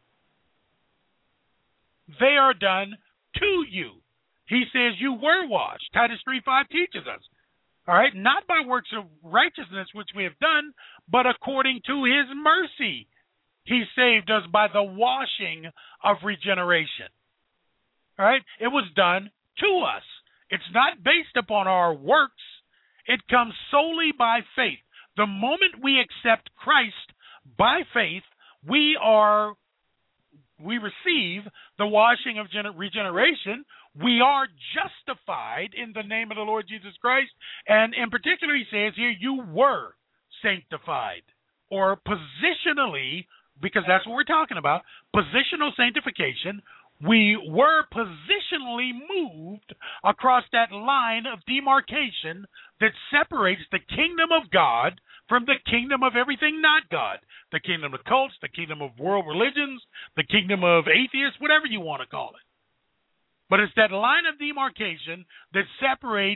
They are done to you. He says you were washed. Titus three five teaches us. All right, not by works of righteousness which we have done, but according to his mercy. He saved us by the washing of regeneration. All right? It was done to us. It's not based upon our works. It comes solely by faith. The moment we accept Christ by faith, we are we receive the washing of regeneration. We are justified in the name of the Lord Jesus Christ. And in particular, he says here, you were sanctified, or positionally, because that's what we're talking about, positional sanctification. We were positionally moved across that line of demarcation that separates the kingdom of God from the kingdom of everything not God. The kingdom of cults, the kingdom of world religions, the kingdom of atheists, whatever you want to call it. But it's that line of demarcation that separates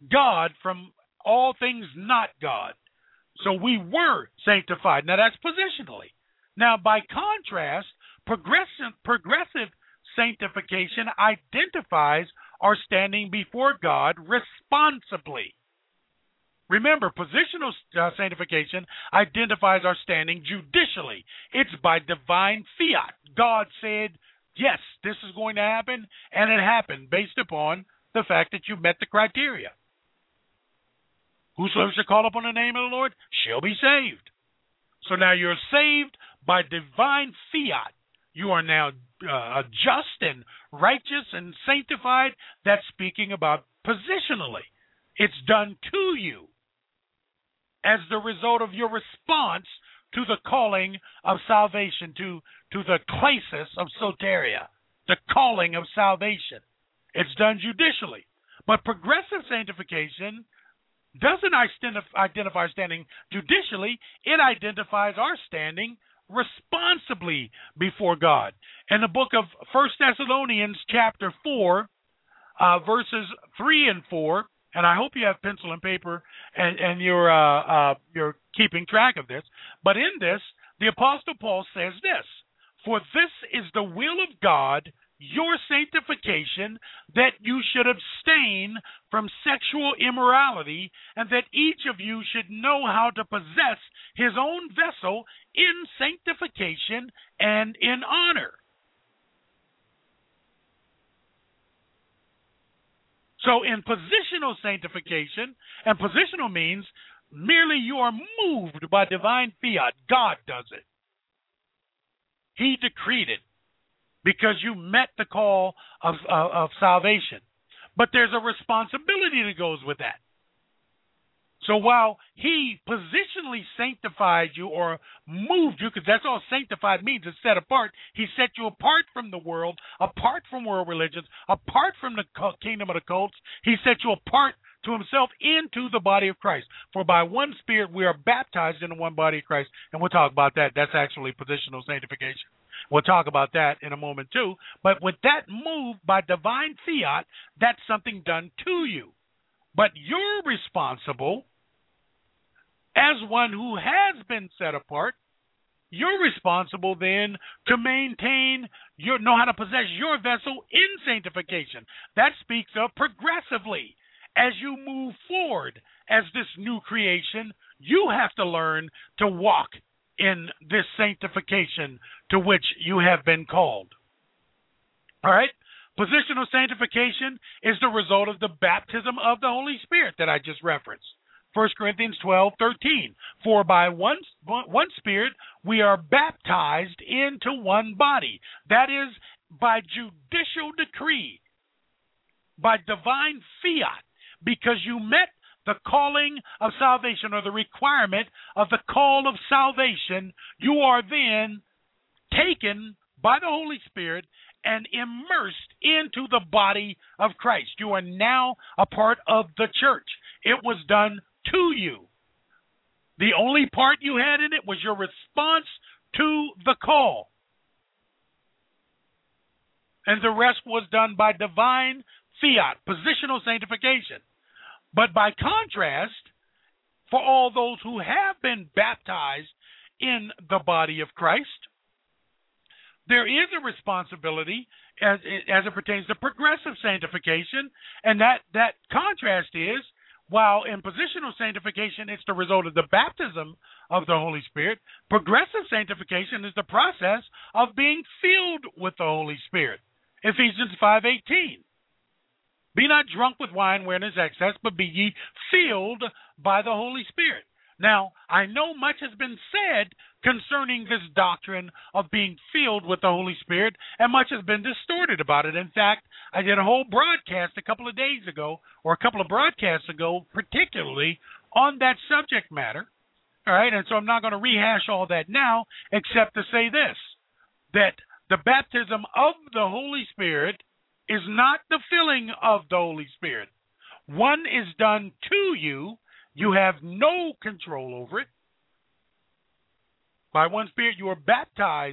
God from all things not God. So we were sanctified. Now that's positionally. Now by contrast, progressive progressive sanctification identifies our standing before God responsibly. Remember, positional uh, sanctification identifies our standing judicially. It's by divine fiat. God said, yes, this is going to happen, and it happened based upon the fact that you met the criteria. Whosoever shall call upon the name of the Lord shall be saved. So now you're saved by divine fiat. You are now uh, just and righteous and sanctified. That's speaking about positionally. It's done to you as the result of your response to the calling of salvation, to, to the klesis of soteria, the calling of salvation. It's done judicially. But progressive sanctification doesn't identify our standing judicially. It identifies our standing responsibly before God. In the book of First Thessalonians chapter four, uh, verses three and four, and I hope you have pencil and paper and, and you're, uh, uh, you're keeping track of this, but in this, the Apostle Paul says this, "For this is the will of God, your sanctification, that you should abstain from sexual immorality, and that each of you should know how to possess his own vessel in sanctification and in honor." So in positional sanctification, and positional means merely you are moved by divine fiat. God does it. He decreed it, because you met the call of, of, of salvation. But there's a responsibility that goes with that. So while he positionally sanctified you or moved you, because that's all sanctified means, it's set apart, he set you apart from the world, apart from world religions, apart from the kingdom of the cults. He set you apart to himself into the body of Christ. For by one Spirit we are baptized into one body of Christ. And we'll talk about that. That's actually positional sanctification. We'll talk about that in a moment too. But with that move by divine fiat, that's something done to you. But you're responsible, as one who has been set apart, you're responsible then to maintain, your, know how to possess your vessel in sanctification. That speaks of progressively. As you move forward as this new creation, you have to learn to walk in this sanctification to which you have been called. All right? Positional sanctification is the result of the baptism of the Holy Spirit that I just referenced. First Corinthians twelve thirteen. For by one, one Spirit we are baptized into one body. That is by judicial decree, by divine fiat, because you met the calling of salvation, or the requirement of the call of salvation. You are then taken by the Holy Spirit and immersed into the body of Christ. You are now a part of the church. It was done to you. The only part you had in it was your response to the call. And the rest was done by divine fiat, positional sanctification. But by contrast, for all those who have been baptized in the body of Christ, there is a responsibility as, as it pertains to progressive sanctification, and that, that contrast is, while in positional sanctification it's the result of the baptism of the Holy Spirit, progressive sanctification is the process of being filled with the Holy Spirit. Ephesians five eighteen. Be not drunk with wine wherein is excess, but be ye filled by the Holy Spirit. Now, I know much has been said concerning this doctrine of being filled with the Holy Spirit, and much has been distorted about it. In fact, I did a whole broadcast a couple of days ago, or a couple of broadcasts ago, particularly on that subject matter. All right, and so I'm not going to rehash all that now, except to say this, that the baptism of the Holy Spirit is not the filling of the Holy Spirit. One is done to you. You have no control over it. By one Spirit, you are baptized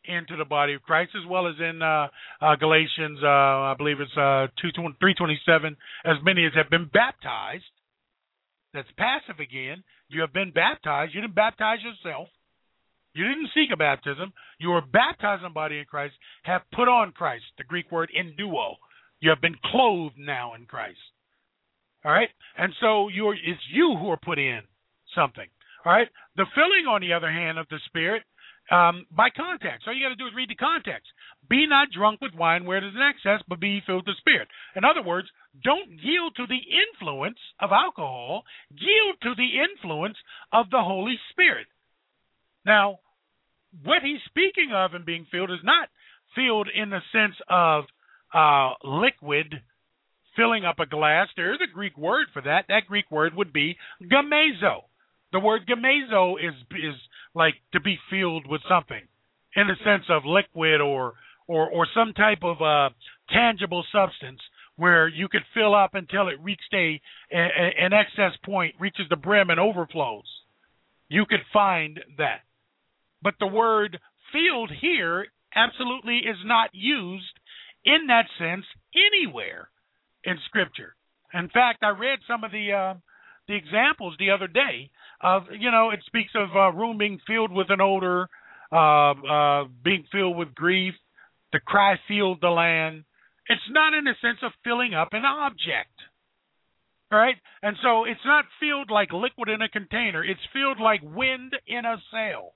into the body of Christ, as well as in uh, uh, Galatians, uh, I believe it's uh, three twenty-seven, as many as have been baptized. That's passive again. You have been baptized. You didn't baptize yourself. You didn't seek a baptism. You were baptized in the body of Christ, have put on Christ, the Greek word enduo. You have been clothed now in Christ. All right? And so you're, it's you who are put in something. All right? The filling, on the other hand, of the Spirit, um, by context. All you got to do is read the context. Be not drunk with wine where there's an excess, but be filled with the Spirit. In other words, don't yield to the influence of alcohol. Yield to the influence of the Holy Spirit. Now, what he's speaking of in being filled is not filled in the sense of uh, liquid filling up a glass. There is a Greek word for that. That Greek word would be gamezo. The word gamezo is is like to be filled with something in the sense of liquid or or, or some type of uh, tangible substance where you could fill up until it reached a, a an excess point, reaches the brim and overflows. You could find that. But the word filled here absolutely is not used in that sense anywhere in Scripture. In fact, I read some of the uh, the examples the other day of, you know, it speaks of a room being filled with an odor, uh, uh, being filled with grief, the cry filled the land. It's not in the sense of filling up an object. All right? And so it's not filled like liquid in a container. It's filled like wind in a sail.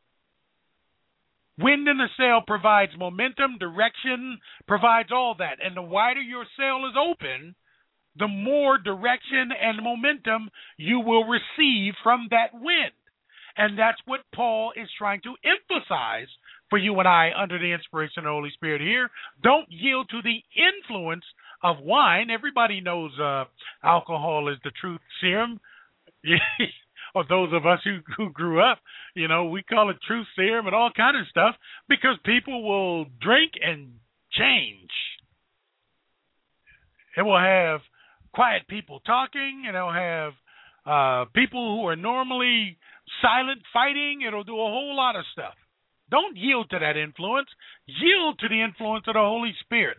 Wind in the sail provides momentum, direction, provides all that. And the wider your sail is open, the more direction and momentum you will receive from that wind. And that's what Paul is trying to emphasize for you and I under the inspiration of the Holy Spirit here. Don't yield to the influence of wine. Everybody knows uh, alcohol is the truth serum. Or those of us who, who grew up, you know, we call it truth serum and all kind of stuff because people will drink and change. It will have quiet people talking, and it'll have uh, people who are normally silent fighting. It'll do a whole lot of stuff. Don't yield to that influence. Yield to the influence of the Holy Spirit.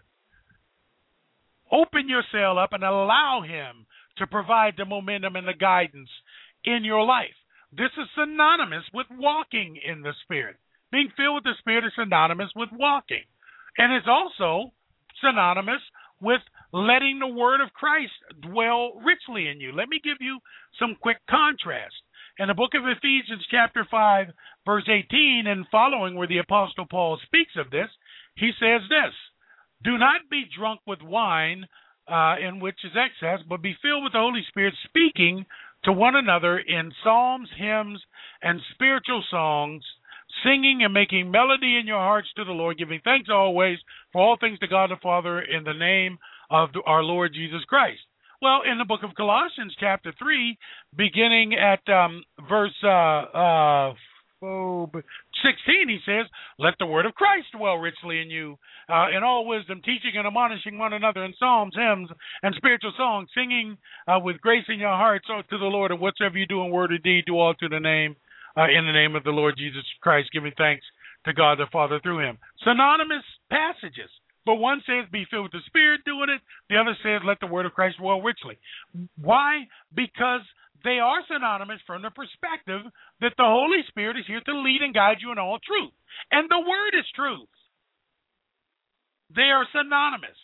Open your sail up and allow Him to provide the momentum and the guidance in your life. This is synonymous with walking in the Spirit. Being filled with the Spirit is synonymous with walking. And it's also synonymous with letting the word of Christ dwell richly in you. Let me give you some quick contrast. In the book of Ephesians chapter five, verse eighteen and following, where the Apostle Paul speaks of this, he says this: do not be drunk with wine uh, in which is excess, but be filled with the Holy Spirit, speaking to one another in psalms, hymns, and spiritual songs, singing and making melody in your hearts to the Lord, giving thanks always for all things to God the Father in the name of our Lord Jesus Christ. Well, in the book of Colossians chapter three, beginning at um, verse uh, uh, oh, sixteen, he says, let the word of Christ dwell richly in you, uh, in all wisdom, teaching and admonishing one another in psalms, hymns, and spiritual songs, singing uh, with grace in your hearts to the Lord, and whatsoever you do in word or deed, do all to the name, uh, in the name of the Lord Jesus Christ, giving thanks to God the Father through him. Synonymous passages. But one says, be filled with the Spirit doing it. The other says, let the word of Christ dwell richly. Why? Because they are synonymous from the perspective that the Holy Spirit is here to lead and guide you in all truth. And the word is truth. They are synonymous.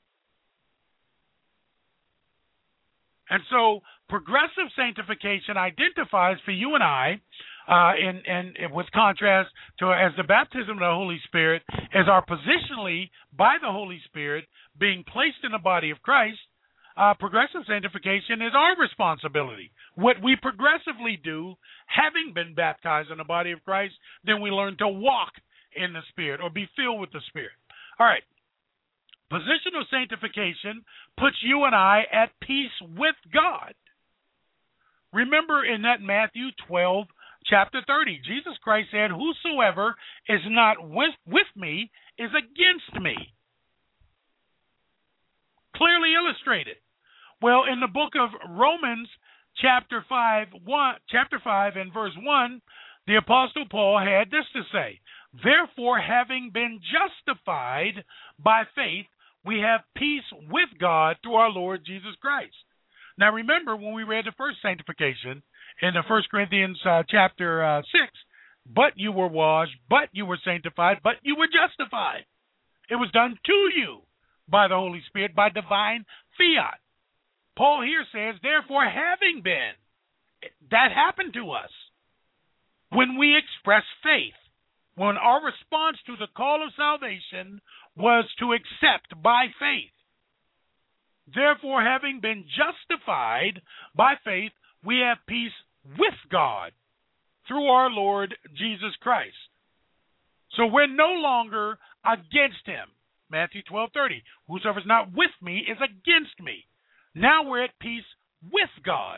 And so progressive sanctification identifies for you and I, uh, in, in, with contrast to as the baptism of the Holy Spirit, as our positionally by the Holy Spirit being placed in the body of Christ. Uh, progressive sanctification is our responsibility. What we progressively do, having been baptized in the body of Christ, then we learn to walk in the Spirit or be filled with the Spirit. All right. Positional sanctification puts you and I at peace with God. Remember in that Matthew twelve, chapter thirty, Jesus Christ said, whosoever is not with, with me is against me. Clearly illustrated. Well, in the book of Romans, chapter five, one, chapter five, and verse one, the Apostle Paul had this to say: Therefore, having been justified by faith, we have peace with God through our Lord Jesus Christ. Now, remember when we read the first sanctification in the First Corinthians uh, chapter uh, six, but you were washed, but you were sanctified, but you were justified. It was done to you by the Holy Spirit, by divine fiat. Paul here says, therefore, having been, that happened to us when we express faith, when our response to the call of salvation was to accept by faith. Therefore, having been justified by faith, we have peace with God through our Lord Jesus Christ. So we're no longer against him. Matthew twelve thirty. Whosoever is not with me is against me. Now we're at peace with God.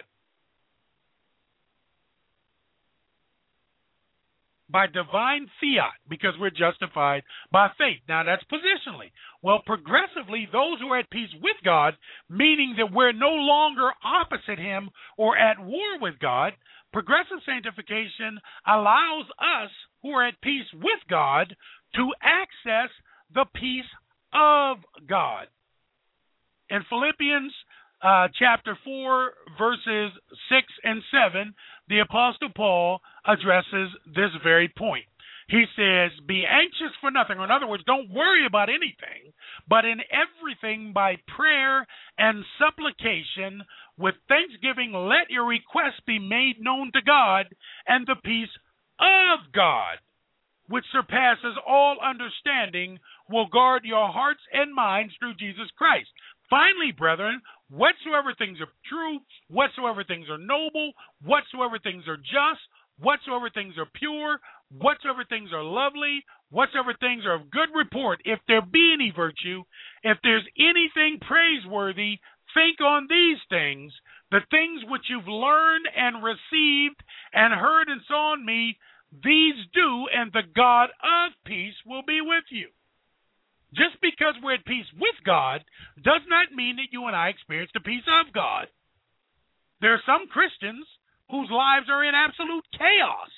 By divine fiat, because we're justified by faith. Now that's positionally. Well, progressively, those who are at peace with God, meaning that we're no longer opposite him or at war with God, progressive sanctification allows us who are at peace with God to access the peace of God. In Philippians uh, chapter four, verses six and seven, the Apostle Paul addresses this very point. He says, be anxious for nothing, or in other words, don't worry about anything, but in everything by prayer and supplication with thanksgiving let your requests be made known to God, and the peace of God, which surpasses all understanding, will guard your hearts and minds through Jesus Christ. Finally, brethren, whatsoever things are true, whatsoever things are noble, whatsoever things are just, whatsoever things are pure, whatsoever things are lovely, whatsoever things are of good report, if there be any virtue, if there's anything praiseworthy, think on these things, the things which you've learned and received and heard and saw in me, these do, and the God of peace will be with you. Just because we're at peace with God does not mean that you and I experience the peace of God. There are some Christians whose lives are in absolute chaos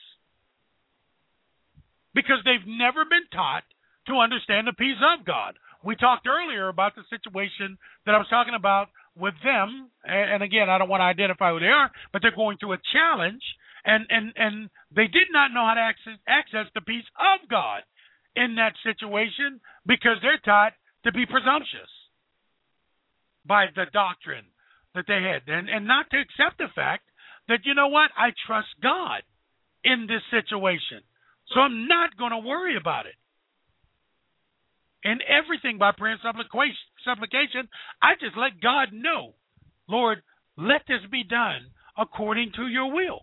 because they've never been taught to understand the peace of God. We talked earlier about the situation that I was talking about with them, and again, I don't want to identify who they are, but they're going through a challenge, and, and, and they did not know how to access, access the peace of God in that situation because they're taught to be presumptuous by the doctrine that they had, and, and not to accept the fact that, you know what, I trust God in this situation, so I'm not going to worry about it. And everything by prayer and supplication, I just let God know, Lord, let this be done according to your will.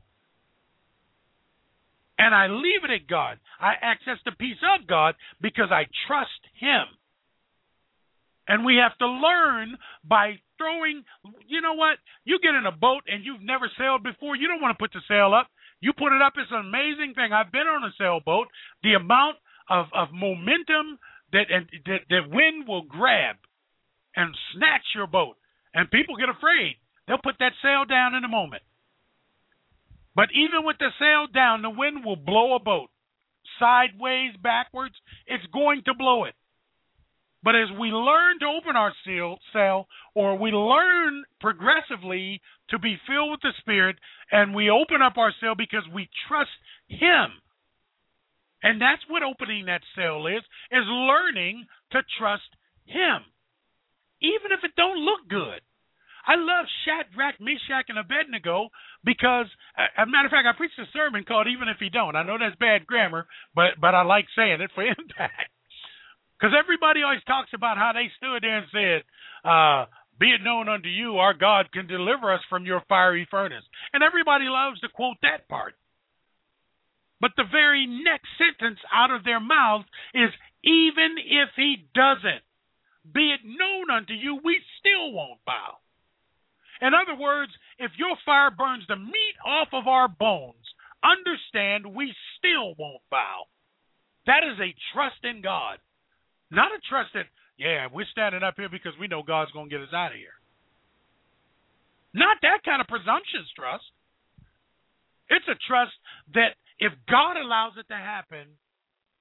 And I leave it at God. I access the peace of God because I trust him. And we have to learn by throwing, you know what? You get in a boat and you've never sailed before, you don't want to put the sail up. You put it up, it's an amazing thing. I've been on a sailboat. The amount of, of momentum that, and, that that wind will grab and snatch your boat. And people get afraid. They'll put that sail down in a moment. But even with the sail down, the wind will blow a boat. Sideways, backwards, it's going to blow it. But as we learn to open our sail, sail, or we learn progressively to be filled with the Spirit, and we open up our sail because we trust him. And that's what opening that sail is, is learning to trust him. Even if it don't look good. I love Shadrach, Meshach, and Abednego because, as a matter of fact, I preached a sermon called Even If He Don't. I know that's bad grammar, but, but I like saying it for impact. Because everybody always talks about how they stood there and said, uh, be it known unto you, our God can deliver us from your fiery furnace. And everybody loves to quote that part. But the very next sentence out of their mouths is, even if he doesn't, be it known unto you, we still won't bow. In other words, if your fire burns the meat off of our bones, understand we still won't bow. That is a trust in God. Not a trust that, yeah, we're standing up here because we know God's going to get us out of here. Not that kind of presumptuous trust. It's a trust that if God allows it to happen,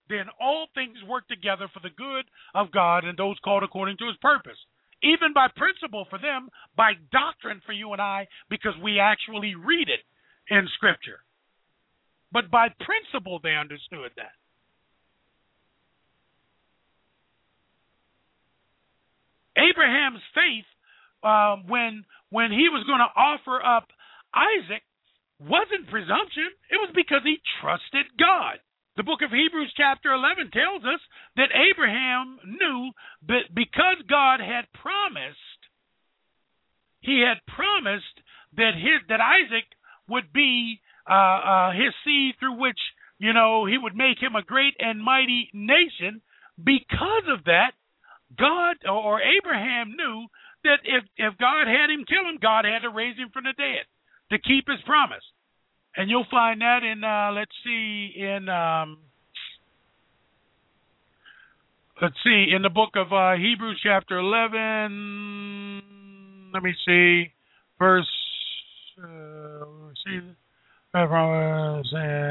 then all things work together for the good of God and those called according to his purpose. Even by principle for them, by doctrine for you and I, because we actually read it in Scripture. But by principle, they understood that. Abraham's faith, uh, when when he was going to offer up Isaac, wasn't presumption. It was because he trusted God. The book of Hebrews chapter eleven tells us that Abraham knew that because God had promised, he had promised that his that Isaac would be uh, uh, his seed through which, you know, he would make him a great and mighty nation. Because of that, God or Abraham knew that if, if God had him kill him, God had to raise him from the dead to keep his promise. And you'll find that in, uh, let's see, in, um, let's see, in the book of uh, Hebrews chapter eleven, let me see, verse, uh, see, uh,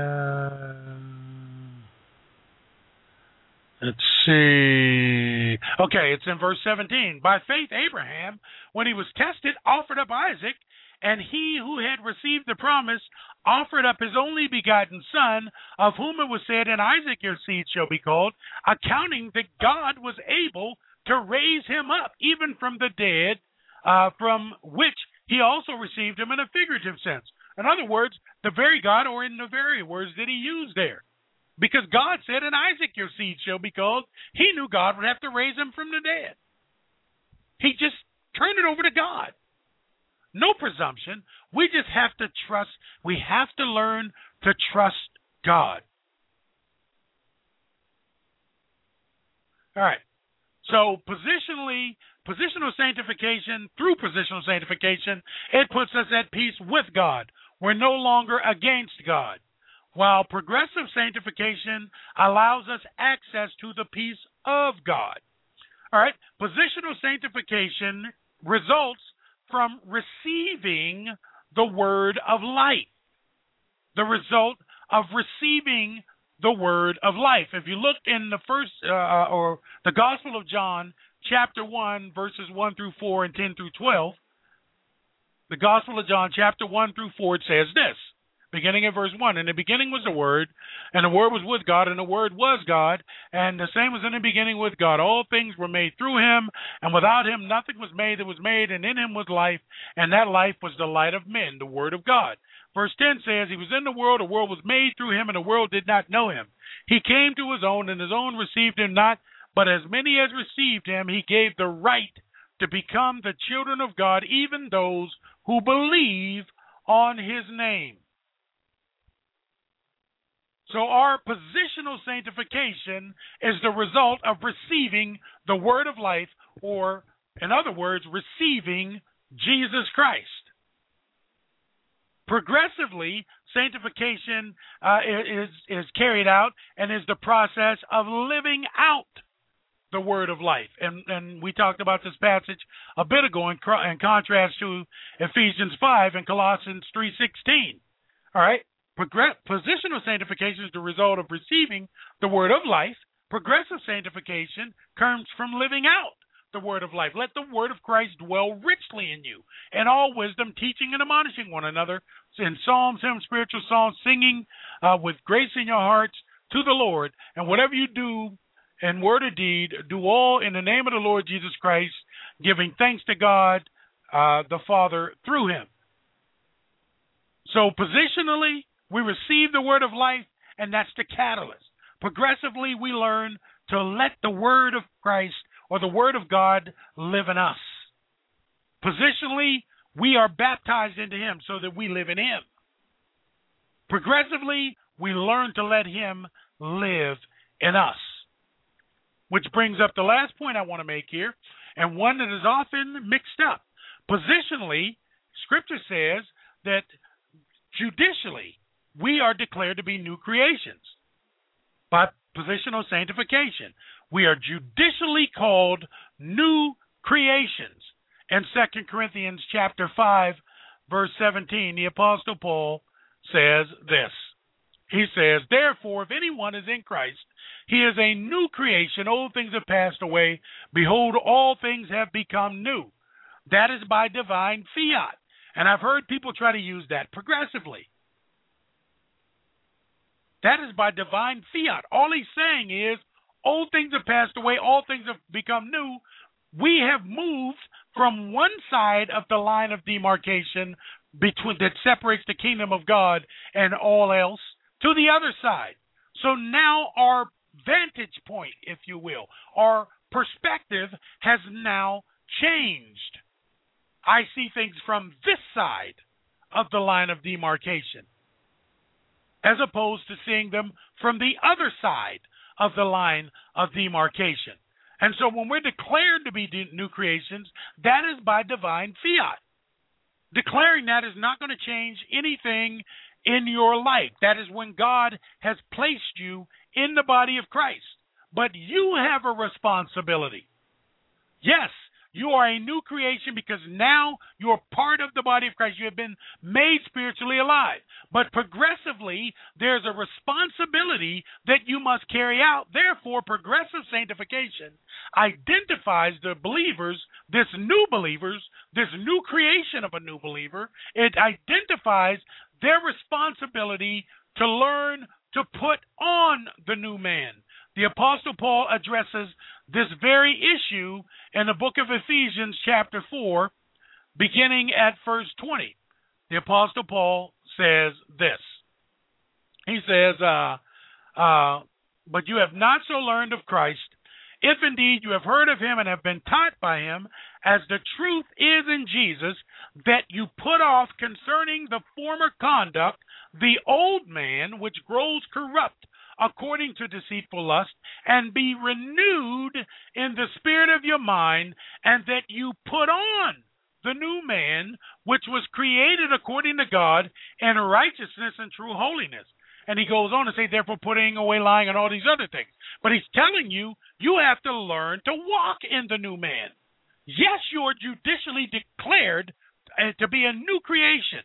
let's see. Okay, it's in verse seventeen. By faith, Abraham, when he was tested, offered up Isaac, and he who had received the promise offered up his only begotten son, of whom it was said, in Isaac your seed shall be called, accounting that God was able to raise him up, even from the dead, uh, from which he also received him in a figurative sense. In other words, the very God, or in the very words that he used there. Because God said, in Isaac your seed shall be called, he knew God would have to raise him from the dead. He just turned it over to God. No presumption. We just have to trust. We have to learn to trust God. All right. So positionally, positional sanctification, through positional sanctification, it puts us at peace with God. We're no longer against God. While progressive sanctification allows us access to the peace of God. All right. Positional sanctification results from receiving the word of life. The result of receiving the word of life. If you look in the first, uh, or the Gospel of John, chapter one, verses one through four and ten through twelve, the Gospel of John, chapter one through four, it says this. Beginning in verse one, in the beginning was the Word, and the Word was with God, and the Word was God, and the same was in the beginning with God. All things were made through him, and without him nothing was made that was made, and in him was life, and that life was the light of men, the Word of God. Verse ten says, he was in the world, the world was made through him, and the world did not know him. He came to his own, and his own received him not, but as many as received him, he gave the right to become the children of God, even those who believe on his name. So our positional sanctification is the result of receiving the word of life, or, in other words, receiving Jesus Christ. Progressively, sanctification uh, is, is carried out and is the process of living out the word of life. And, and we talked about this passage a bit ago in, in contrast to Ephesians five and Colossians three sixteen. All right? Progress, positional sanctification is the result of receiving the word of life. Progressive sanctification comes from living out the word of life. Let the word of Christ dwell richly in you, in all wisdom, teaching and admonishing one another in psalms, hymns, spiritual songs, singing uh, with grace in your hearts to the Lord. And whatever you do in word or deed, do all in the name of the Lord Jesus Christ, giving thanks to God uh, the Father through him. So positionally, we receive the word of life, and that's the catalyst. Progressively, we learn to let the word of Christ, or the word of God, live in us. Positionally, we are baptized into him so that we live in him. Progressively, we learn to let him live in us. Which brings up the last point I want to make here, and one that is often mixed up. Positionally, Scripture says that judicially, we are declared to be new creations by positional sanctification. We are judicially called new creations. In Second Corinthians chapter five, verse seventeen, the Apostle Paul says this. He says, therefore, if anyone is in Christ, he is a new creation. Old things have passed away. Behold, all things have become new. That is by divine fiat. And I've heard people try to use that progressively. That is by divine fiat. All he's saying is, old things have passed away, all things have become new. We have moved from one side of the line of demarcation between that separates the kingdom of God and all else to the other side. So now our vantage point, if you will, our perspective has now changed. I see things from this side of the line of demarcation, as opposed to seeing them from the other side of the line of demarcation. And so when we're declared to be new creations, that is by divine fiat. Declaring that is not going to change anything in your life. That is when God has placed you in the body of Christ. But you have a responsibility. Yes, you are a new creation because now you're part of the body of Christ. You have been made spiritually alive. But progressively, there's a responsibility that you must carry out. Therefore, progressive sanctification identifies the believers, this new believers, this new creation of a new believer. It identifies their responsibility to learn to put on the new man. The Apostle Paul addresses this very issue in the book of Ephesians chapter four, beginning at verse twenty. The Apostle Paul says this. He says, uh, uh, but you have not so learned of Christ, if indeed you have heard of him and have been taught by him, as the truth is in Jesus, that you put off concerning the former conduct the old man which grows corrupt according to deceitful lust, and be renewed in the spirit of your mind, and that you put on the new man, which was created according to God in righteousness and true holiness. And he goes on to say, therefore putting away lying and all these other things. But he's telling you, you have to learn to walk in the new man. Yes, you're judicially declared uh, to be a new creation.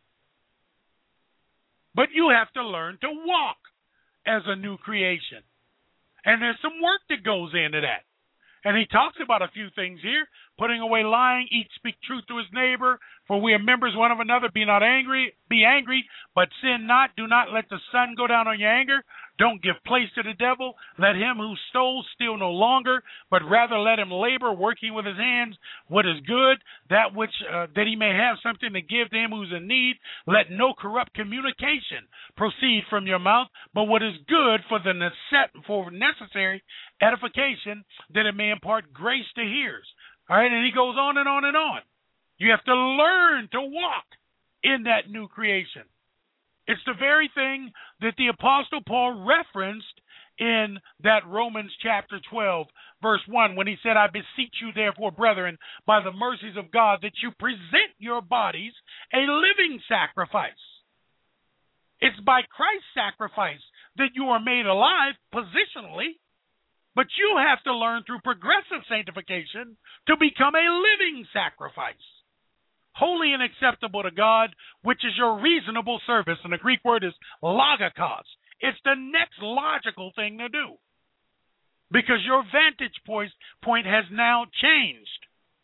But you have to learn to walk as a new creation. And there's some work that goes into that. And he talks about a few things here. Putting away lying, each speak truth to his neighbor, for we are members one of another. Be not angry, be angry, but sin not. Do not let the sun go down on your anger. Don't give place to the devil. Let him who stole steal no longer, but rather let him labor, working with his hands what is good, that which uh, that he may have something to give to him who's in need. Let no corrupt communication proceed from your mouth, but what is good for the necess- for necessary edification, that it may impart grace to hearers. All right, and he goes on and on and on. You have to learn to walk in that new creation. It's the very thing that the Apostle Paul referenced in that Romans chapter twelve, verse one, when he said, I beseech you, therefore, brethren, by the mercies of God, that you present your bodies a living sacrifice. It's by Christ's sacrifice that you are made alive positionally, but you have to learn through progressive sanctification to become a living sacrifice, holy and acceptable to God, which is your reasonable service. And the Greek word is logikos. It's the next logical thing to do, because your vantage point, point has now changed.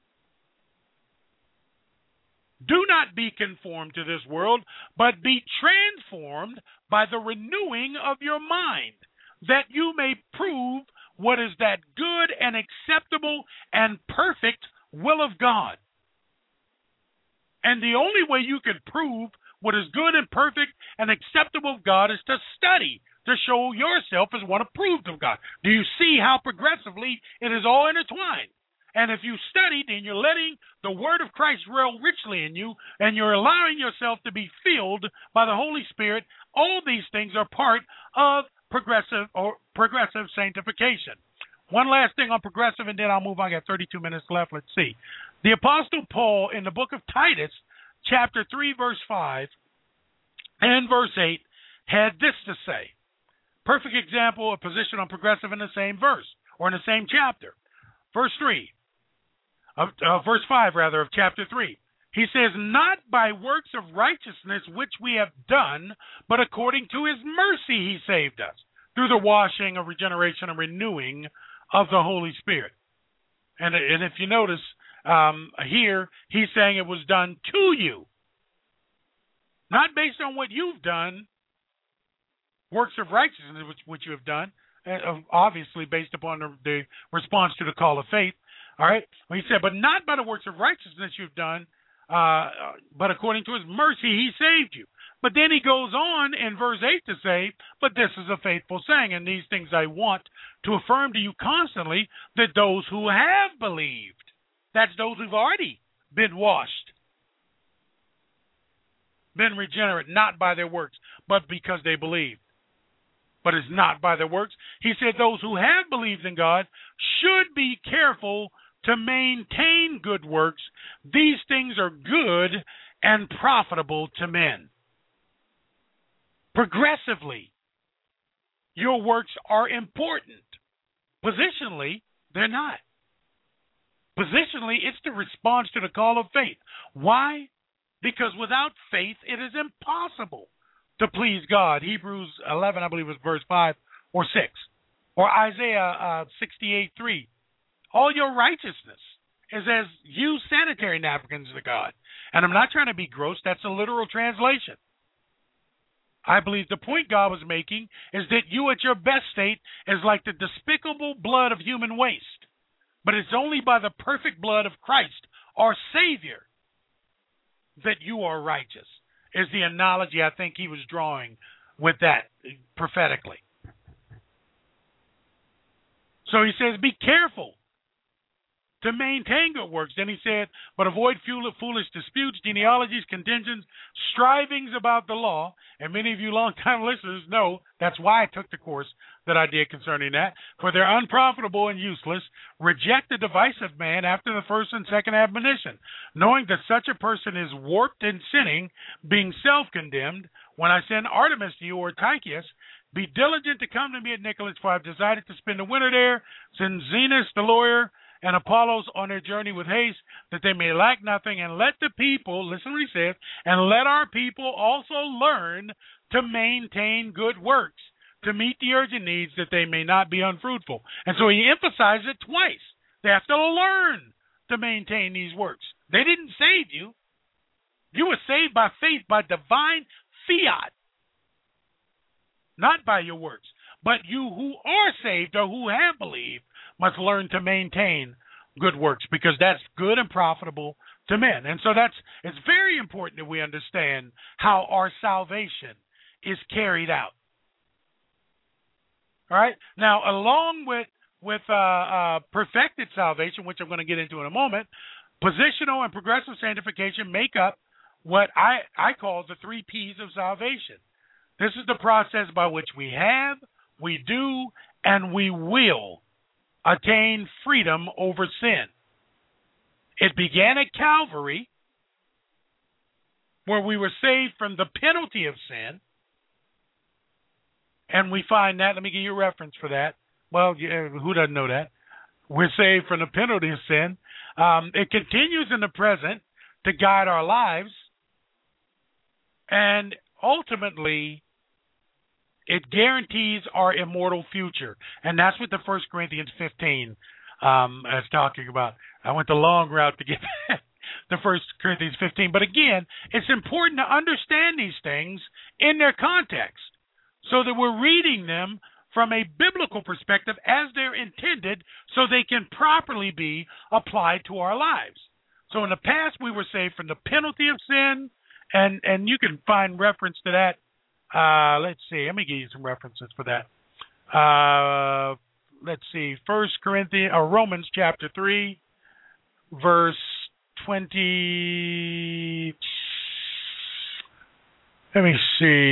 Do not be conformed to this world, but be transformed by the renewing of your mind, that you may prove what is that good and acceptable and perfect will of God. And the only way you can prove what is good and perfect and acceptable of God is to study, to show yourself as one approved of God. Do you see how progressively it is all intertwined? And if you study, then you're letting the word of Christ dwell richly in you, and you're allowing yourself to be filled by the Holy Spirit. All these things are part of progressive or progressive sanctification. One last thing on progressive, and then I'll move on. I got thirty-two minutes left. Let's see. The Apostle Paul in the book of Titus, chapter three, verse five and verse eight, had this to say. Perfect example of position on progressive in the same verse, or in the same chapter. Verse three, of, uh, verse five rather, of chapter three. He says, not by works of righteousness which we have done, but according to his mercy he saved us, through the washing of regeneration and renewing of the Holy Spirit. And, and if you notice um, here, he's saying it was done to you, not based on what you've done, works of righteousness which, which you have done, uh, obviously based upon the, the response to the call of faith. All right? Well, he said, but not by the works of righteousness you've done, uh, but according to his mercy he saved you. But then he goes on in verse eight to say, but this is a faithful saying, and these things I want to affirm to you constantly, that those who have believed, that's those who've already been washed, been regenerate, not by their works, but because they believe. But it's not by their works. He said those who have believed in God should be careful to maintain good works. These things are good and profitable to men. Progressively, your works are important. Positionally, they're not. Positionally, it's the response to the call of faith. Why? Because without faith, it is impossible to please God. Hebrews eleven, I believe, was verse five or six. Or Isaiah uh, sixty-eight three. All your righteousness is as used sanitary napkins to God. And I'm not trying to be gross. That's a literal translation. I believe the point God was making is that you at your best state is like the despicable blood of human waste. But it's only by the perfect blood of Christ, our Savior, that you are righteous, is the analogy I think he was drawing with that prophetically. So he says, be careful to maintain good works. Then he said, but avoid foolish disputes, genealogies, contentions, strivings about the law. And many of you longtime listeners know that's why I took the course that I did concerning that. For they're unprofitable and useless. Reject the device of man after the first and second admonition, knowing that such a person is warped and sinning, being self-condemned. When I send Artemas to you or Tychicus, be diligent to come to me at Nicholas, for I have decided to spend the winter there. Send Zenas the lawyer and Apollos on their journey with haste, that they may lack nothing, and let the people, listen what he says, and let our people also learn to maintain good works, to meet the urgent needs, that they may not be unfruitful. And so he emphasizes it twice. They have to learn to maintain these works. They didn't save you. You were saved by faith, by divine fiat, not by your works. But you who are saved or who have believed must learn to maintain good works, because that's good and profitable to men. And so that's it's very important that we understand how our salvation is carried out. All right? Now, along with, with uh, uh, perfected salvation, which I'm going to get into in a moment, positional and progressive sanctification make up what I, I call the three P's of salvation. This is the process by which we have, we do, and we will attain freedom over sin. It began at Calvary, where we were saved from the penalty of sin. And we find that, let me give you a reference for that. Well, who doesn't know that? We're saved from the penalty of sin. Um, it continues in the present to guide our lives. And ultimately, it guarantees our immortal future. And that's what the First Corinthians fifteen um, is talking about. I went the long route to get the First Corinthians fifteen. But again, it's important to understand these things in their context so that we're reading them from a biblical perspective as they're intended, so they can properly be applied to our lives. So in the past, we were saved from the penalty of sin, and, and you can find reference to that. Uh, let's see. Let me give you some references for that. Uh, let's see. First Corinthians or Romans chapter three, verse twenty. Let me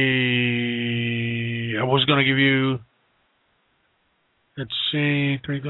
see. I was going to give you. Let's see. Three.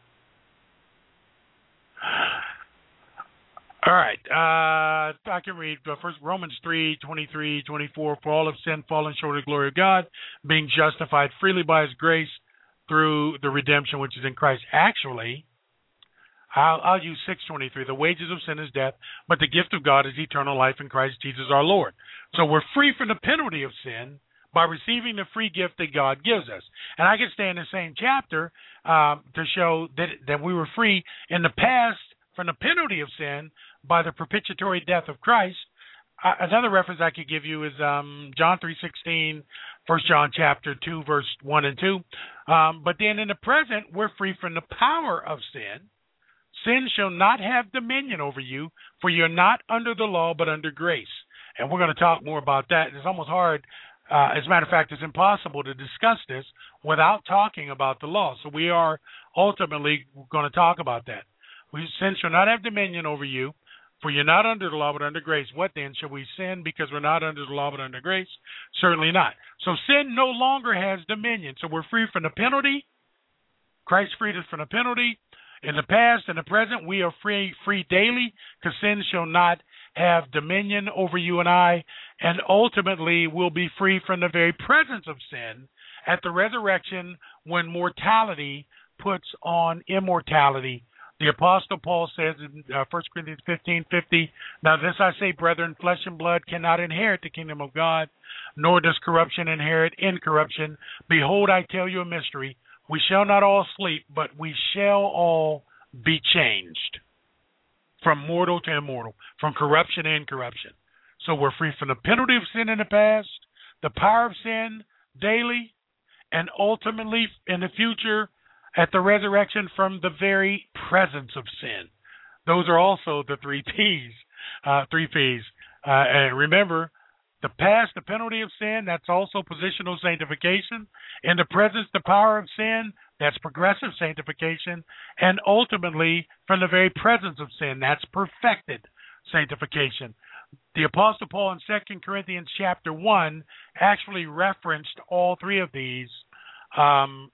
All right, uh, I can read uh, first Romans three, twenty-three, twenty-four. For all have sinned, fallen short of the glory of God, being justified freely by his grace through the redemption which is in Christ. Actually, I'll, I'll use six twenty-three. The wages of sin is death, but the gift of God is eternal life in Christ Jesus our Lord. So we're free from the penalty of sin by receiving the free gift that God gives us. And I can stay in the same chapter um, to show that that we were free in the past from the penalty of sin by the propitiatory death of Christ. Uh, another reference I could give you is um, John three sixteen, First John chapter two, verse one and two. Um, but then in the present, we're free from the power of sin. Sin shall not have dominion over you, for you're not under the law, but under grace. And we're going to talk more about that. It's almost hard. Uh, as a matter of fact, it's impossible to discuss this without talking about the law. So we are ultimately going to talk about that. We, sin shall not have dominion over you, for you're not under the law, but under grace. What then? Shall we sin because we're not under the law, but under grace? Certainly not. So sin no longer has dominion. So we're free from the penalty. Christ freed us from the penalty. In the past and the present, we are free free daily, because sin shall not have dominion over you and I, and ultimately we'll be free from the very presence of sin at the resurrection, when mortality puts on immortality. The Apostle Paul says in uh, First Corinthians fifteen fifty, now this I say, brethren, flesh and blood cannot inherit the kingdom of God, nor does corruption inherit incorruption. Behold, I tell you a mystery. We shall not all sleep, but we shall all be changed from mortal to immortal, from corruption to incorruption. So we're free from the penalty of sin in the past, the power of sin daily, and ultimately in the future at the resurrection from the very presence of sin. Those are also the three P's. Uh, three P's. Uh, and remember, the past, the penalty of sin, that's also positional sanctification. In the presence, the power of sin, that's progressive sanctification. And ultimately, from the very presence of sin, that's perfected sanctification. The Apostle Paul in Second Corinthians chapter one actually referenced all three of these um,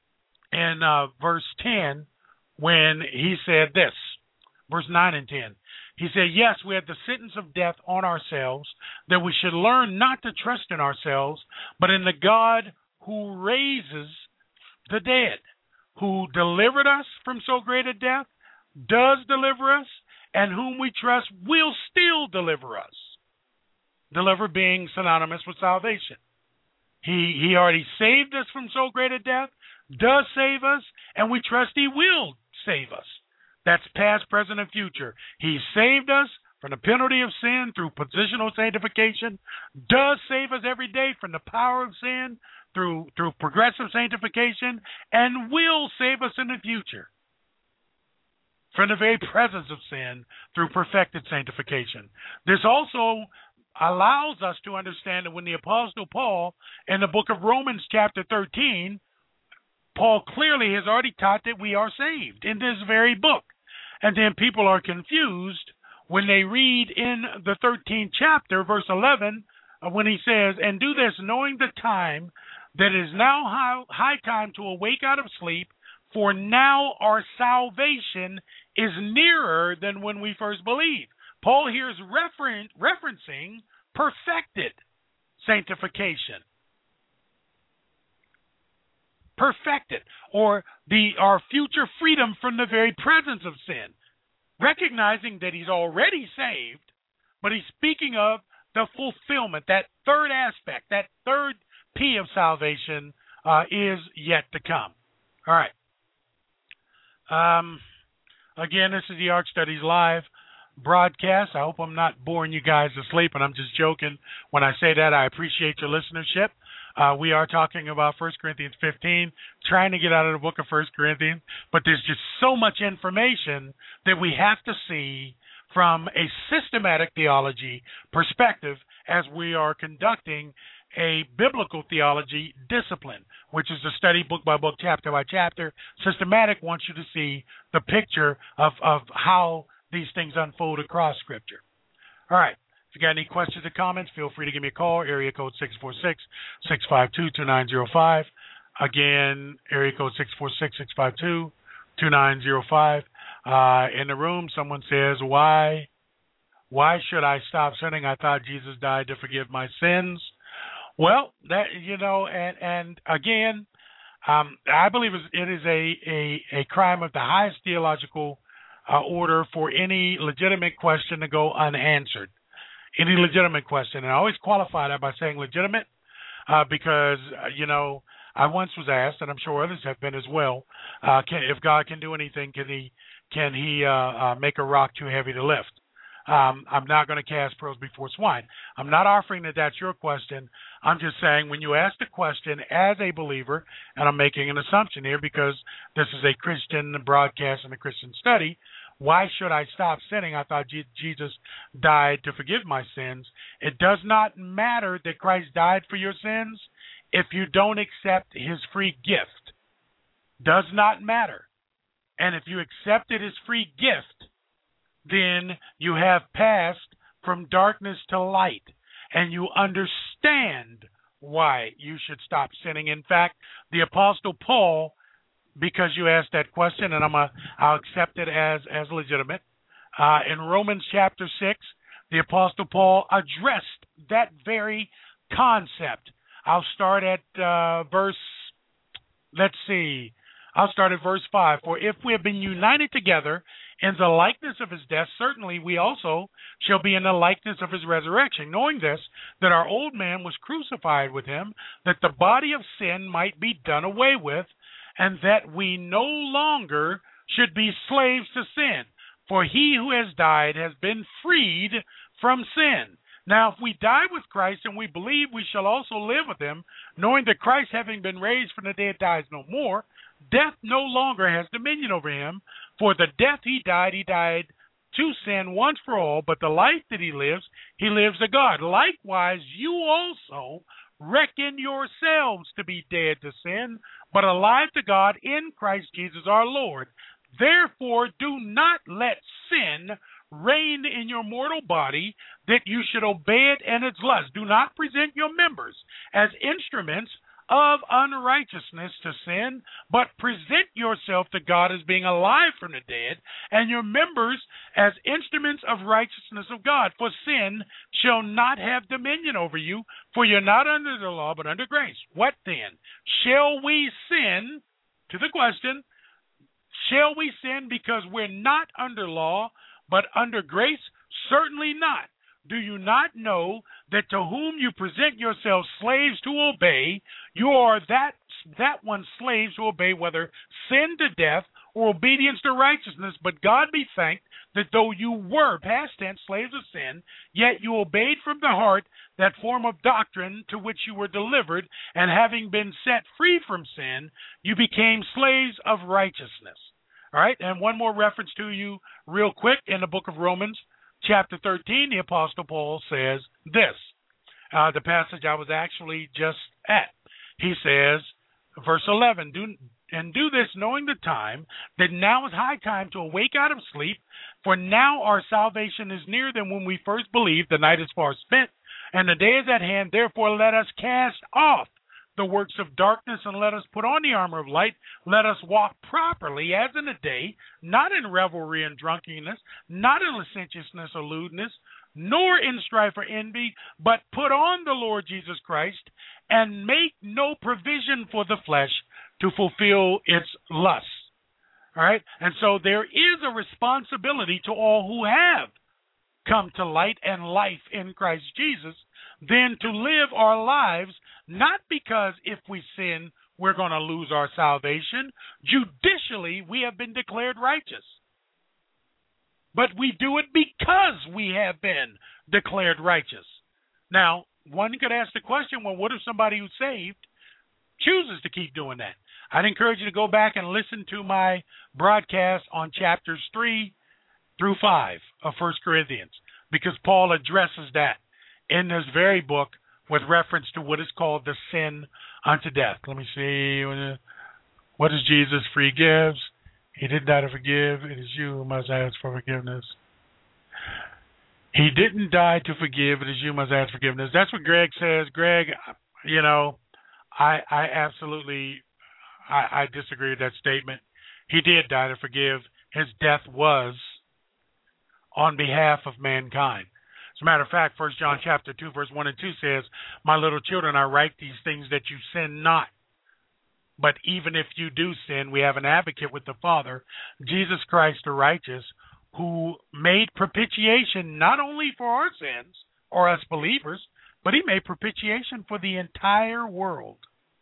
in uh, verse ten, when he said this, verse nine and ten. He said, yes, we have the sentence of death on ourselves, that we should learn not to trust in ourselves, but in the God who raises the dead, who delivered us from so great a death, does deliver us, and whom we trust will still deliver us. Deliver being synonymous with salvation. He, he already saved us from so great a death, does save us, and we trust he will save us. That's past, present, and future. He saved us from the penalty of sin through positional sanctification, does save us every day from the power of sin through, through progressive sanctification, and will save us in the future from the very presence of sin through perfected sanctification. This also allows us to understand that when the Apostle Paul, in the book of Romans chapter thirteen, Paul clearly has already taught that we are saved in this very book. And then people are confused when they read in the thirteenth chapter, verse eleven, when he says, and do this knowing the time, that it is now high, high time to awake out of sleep, for now our salvation is nearer than when we first believed. Paul here is referen- referencing perfected sanctification. Perfected, or the our future freedom from the very presence of sin, recognizing that he's already saved, but he's speaking of the fulfillment, that third aspect, that third P of salvation uh, is yet to come. All right. Um, again, this is the Ark Studies Live broadcast. I hope I'm not boring you guys to sleep, and I'm just joking when I say that. I appreciate your listenership. Uh, we are talking about First Corinthians fifteen, trying to get out of the book of First Corinthians, but there's just so much information that we have to see from a systematic theology perspective as we are conducting a biblical theology discipline, which is to study book by book, chapter by chapter. Systematic wants you to see the picture of, of how these things unfold across Scripture. All right. If you got any questions or comments, feel free to give me a call, area code six four six, six five two, two nine zero five. Again, area code six four six, six five two, two nine zero five. Uh, in the room, someone says, why, why should I stop sinning? I thought Jesus died to forgive my sins. Well, that, you know, and, and again, um, I believe it is a, a, a crime of the highest theological uh, order for any legitimate question to go unanswered. Any legitimate question. And I always qualify that by saying legitimate uh, because, uh, you know, I once was asked, and I'm sure others have been as well, uh, can, if God can do anything, can he can he uh, uh, make a rock too heavy to lift? Um, I'm not going to cast pearls before swine. I'm not offering that that's your question. I'm just saying when you ask the question as a believer, and I'm making an assumption here because this is a Christian broadcast and a Christian study, why should I stop sinning? I thought G- Jesus died to forgive my sins. It does not matter that Christ died for your sins if you don't accept his free gift. Does not matter. And if you accepted his free gift, then you have passed from darkness to light, and you understand why you should stop sinning. In fact, the Apostle Paul, because you asked that question, and I'm a, I'll accept it as, as legitimate, uh, in Romans chapter six, the Apostle Paul addressed that very concept. I'll start at uh, verse, let's see, I'll start at verse five. For if we have been united together in the likeness of his death, certainly we also shall be in the likeness of his resurrection, knowing this, that our old man was crucified with him, that the body of sin might be done away with, and that we no longer should be slaves to sin. For he who has died has been freed from sin. Now, if we die with Christ and we believe we shall also live with him, knowing that Christ, having been raised from the dead, dies no more, death no longer has dominion over him. For the death he died, he died to sin once for all, but the life that he lives, he lives to God. Likewise, you also reckon yourselves to be dead to sin, but alive to God in Christ Jesus our Lord. Therefore, do not let sin reign in your mortal body, that you should obey it and its lust. Do not present your members as instruments of unrighteousness to sin, but present yourself to God as being alive from the dead, and your members as instruments of righteousness of God. For sin shall not have dominion over you, for you're not under the law, but under grace. What then? Shall we sin? To the question, shall we sin because we're not under law, but under grace? Certainly not. Do you not know that to whom you present yourselves slaves to obey, you are that that one slaves to obey, whether sin to death or obedience to righteousness? But God be thanked that though you were, past tense, slaves of sin, yet you obeyed from the heart that form of doctrine to which you were delivered, and having been set free from sin, you became slaves of righteousness. All right, and one more reference to you real quick in the book of Romans, chapter thirteen, the Apostle Paul says this, uh, the passage I was actually just at. He says, verse eleven, do, and do this knowing the time, that now is high time to awake out of sleep, for now our salvation is nearer than when we first believed. The night is far spent, and the day is at hand. Therefore let us cast off the works of darkness, and let us put on the armor of light. Let us walk properly as in the day, not in revelry and drunkenness, not in licentiousness or lewdness, nor in strife or envy, but put on the Lord Jesus Christ, and make no provision for the flesh to fulfill its lusts. All right? And so there is a responsibility to all who have come to light and life in Christ Jesus, then to live our lives, not because if we sin, we're going to lose our salvation. Judicially, we have been declared righteous. But we do it because we have been declared righteous. Now, one could ask the question, well, what if somebody who's saved chooses to keep doing that? I'd encourage you to go back and listen to my broadcast on chapters three through five of First Corinthians, because Paul addresses that in this very book with reference to what is called the sin unto death. Let me see. What is Jesus? Free gives. He did die to forgive. It is you who must ask for forgiveness. He didn't die to forgive. It is you who must ask forgiveness. That's what Greg says. Greg, you know, I, I absolutely, I, I disagree with that statement. He did die to forgive. His death was on behalf of mankind. As a matter of fact, First John chapter two, verse one and two says, my little children, I write these things that you sin not. But even if you do sin, we have an advocate with the Father, Jesus Christ the righteous, who made propitiation not only for our sins or us believers, but he made propitiation for the entire world.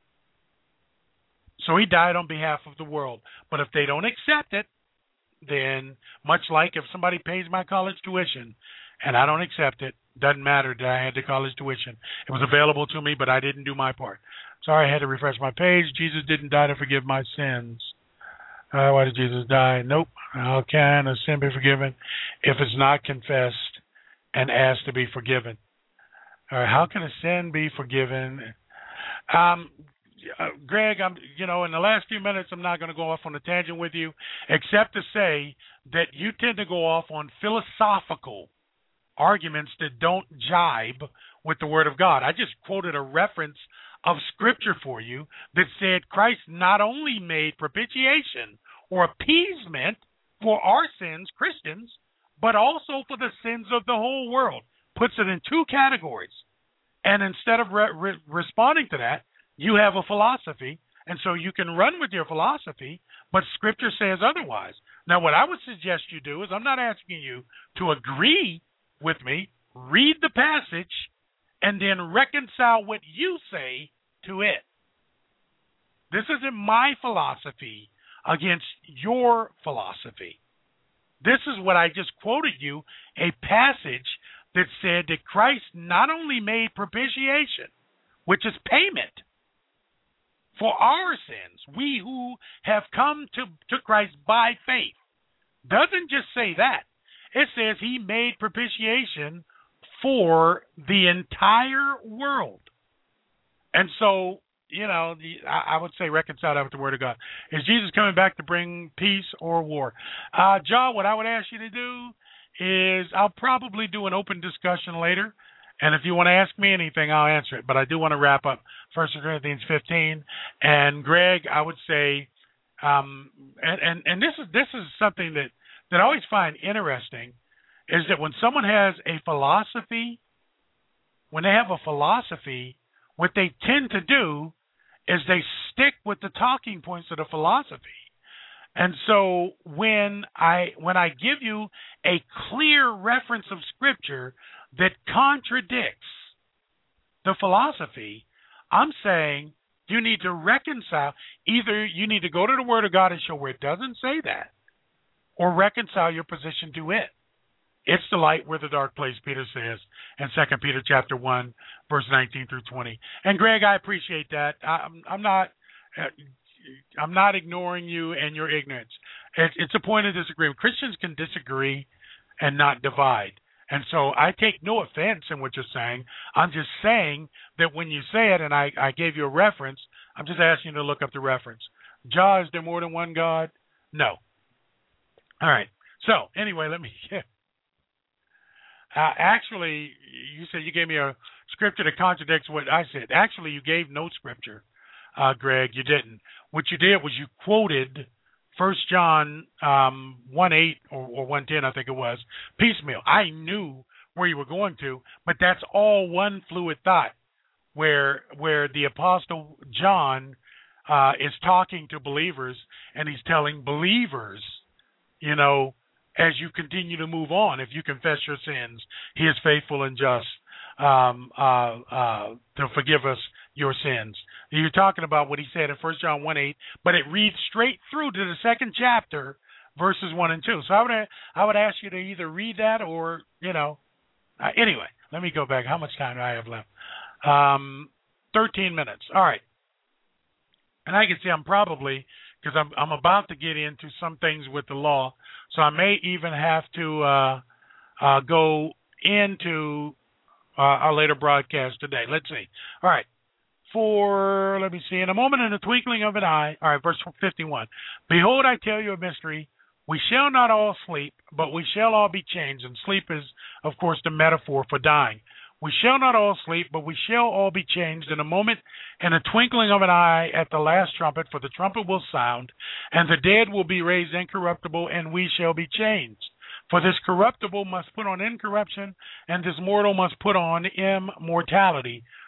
So he died on behalf of the world. But if they don't accept it, then much like if somebody pays my college tuition and I don't accept it, doesn't matter that I had the college tuition. It was available to me, but I didn't do my part. Sorry, I had to refresh my page. Jesus didn't die to forgive my sins. Uh, why did Jesus die? Nope. How can a sin be forgiven if it's not confessed and asked to be forgiven? All right, how can a sin be forgiven? Um, uh, Greg, I'm, you know, in the last few minutes, I'm not going to go off on a tangent with you, except to say that you tend to go off on philosophical arguments that don't jibe with the Word of God. I just quoted a reference of Scripture for you that said Christ not only made propitiation or appeasement for our sins, Christians, but also for the sins of the whole world. Puts it in two categories. And instead of re- re- responding to that, you have a philosophy, and so you can run with your philosophy, but Scripture says otherwise. Now, what I would suggest you do is, I'm not asking you to agree with me, read the passage, and then reconcile what you say to it. This isn't my philosophy against your philosophy. This is what I just quoted you, a passage that said that Christ not only made propitiation, which is payment for our sins, we who have come to, to Christ by faith, doesn't just say that. It says he made propitiation for the entire world. And so, you know, the, I, I would say reconcile that with the Word of God. Is Jesus coming back to bring peace or war? Uh, John, what I would ask you to do is I'll probably do an open discussion later. And if you want to ask me anything, I'll answer it. But I do want to wrap up First Corinthians fifteen. And Greg, I would say, um, and, and, and this is this is something that, that I always find interesting, is that when someone has a philosophy, when they have a philosophy, what they tend to do is they stick with the talking points of the philosophy. And so when I when I give you a clear reference of Scripture that contradicts the philosophy, I'm saying you need to reconcile. Either you need to go to the Word of God and show where it doesn't say that, or reconcile your position to it. It's the light where the dark place, Peter says, in Second Peter chapter one, verse nineteen through twenty. And Greg, I appreciate that. I'm, I'm not, I'm not ignoring you and your ignorance. It's, it's a point of disagreement. Christians can disagree and not divide. And so I take no offense in what you're saying. I'm just saying that when you say it, and I, I gave you a reference, I'm just asking you to look up the reference. Jah, is there more than one God? No. All right. So anyway, let me. Yeah. Uh, actually, you said you gave me a scripture that contradicts what I said. Actually, you gave no scripture, uh, Greg. You didn't. What you did was you quoted First John um, one eight or, or one ten, I think it was, piecemeal. I knew where you were going to, but that's all one fluid thought, where where the Apostle John uh, is talking to believers, and he's telling believers, you know, as you continue to move on, if you confess your sins, he is faithful and just um, uh, uh, to forgive us your sins. You're talking about what he said in First John one eight, but it reads straight through to the second chapter, verses one and two. So I would I would ask you to either read that or, you know, uh, anyway, let me go back. How much time do I have left? Um, thirteen minutes. All right. And I can see I'm probably, because I'm, I'm about to get into some things with the law, so I may even have to uh, uh, go into uh, our later broadcast today. Let's see. All right. For, let me see, in a moment, in the twinkling of an eye, all right, verse fifty-one. Behold, I tell you a mystery. We shall not all sleep, but we shall all be changed. And sleep is, of course, the metaphor for dying. We shall not all sleep, but we shall all be changed in a moment, in a twinkling of an eye, at the last trumpet, for the trumpet will sound, and the dead will be raised incorruptible, and we shall be changed. For this corruptible must put on incorruption, and this mortal must put on immortality.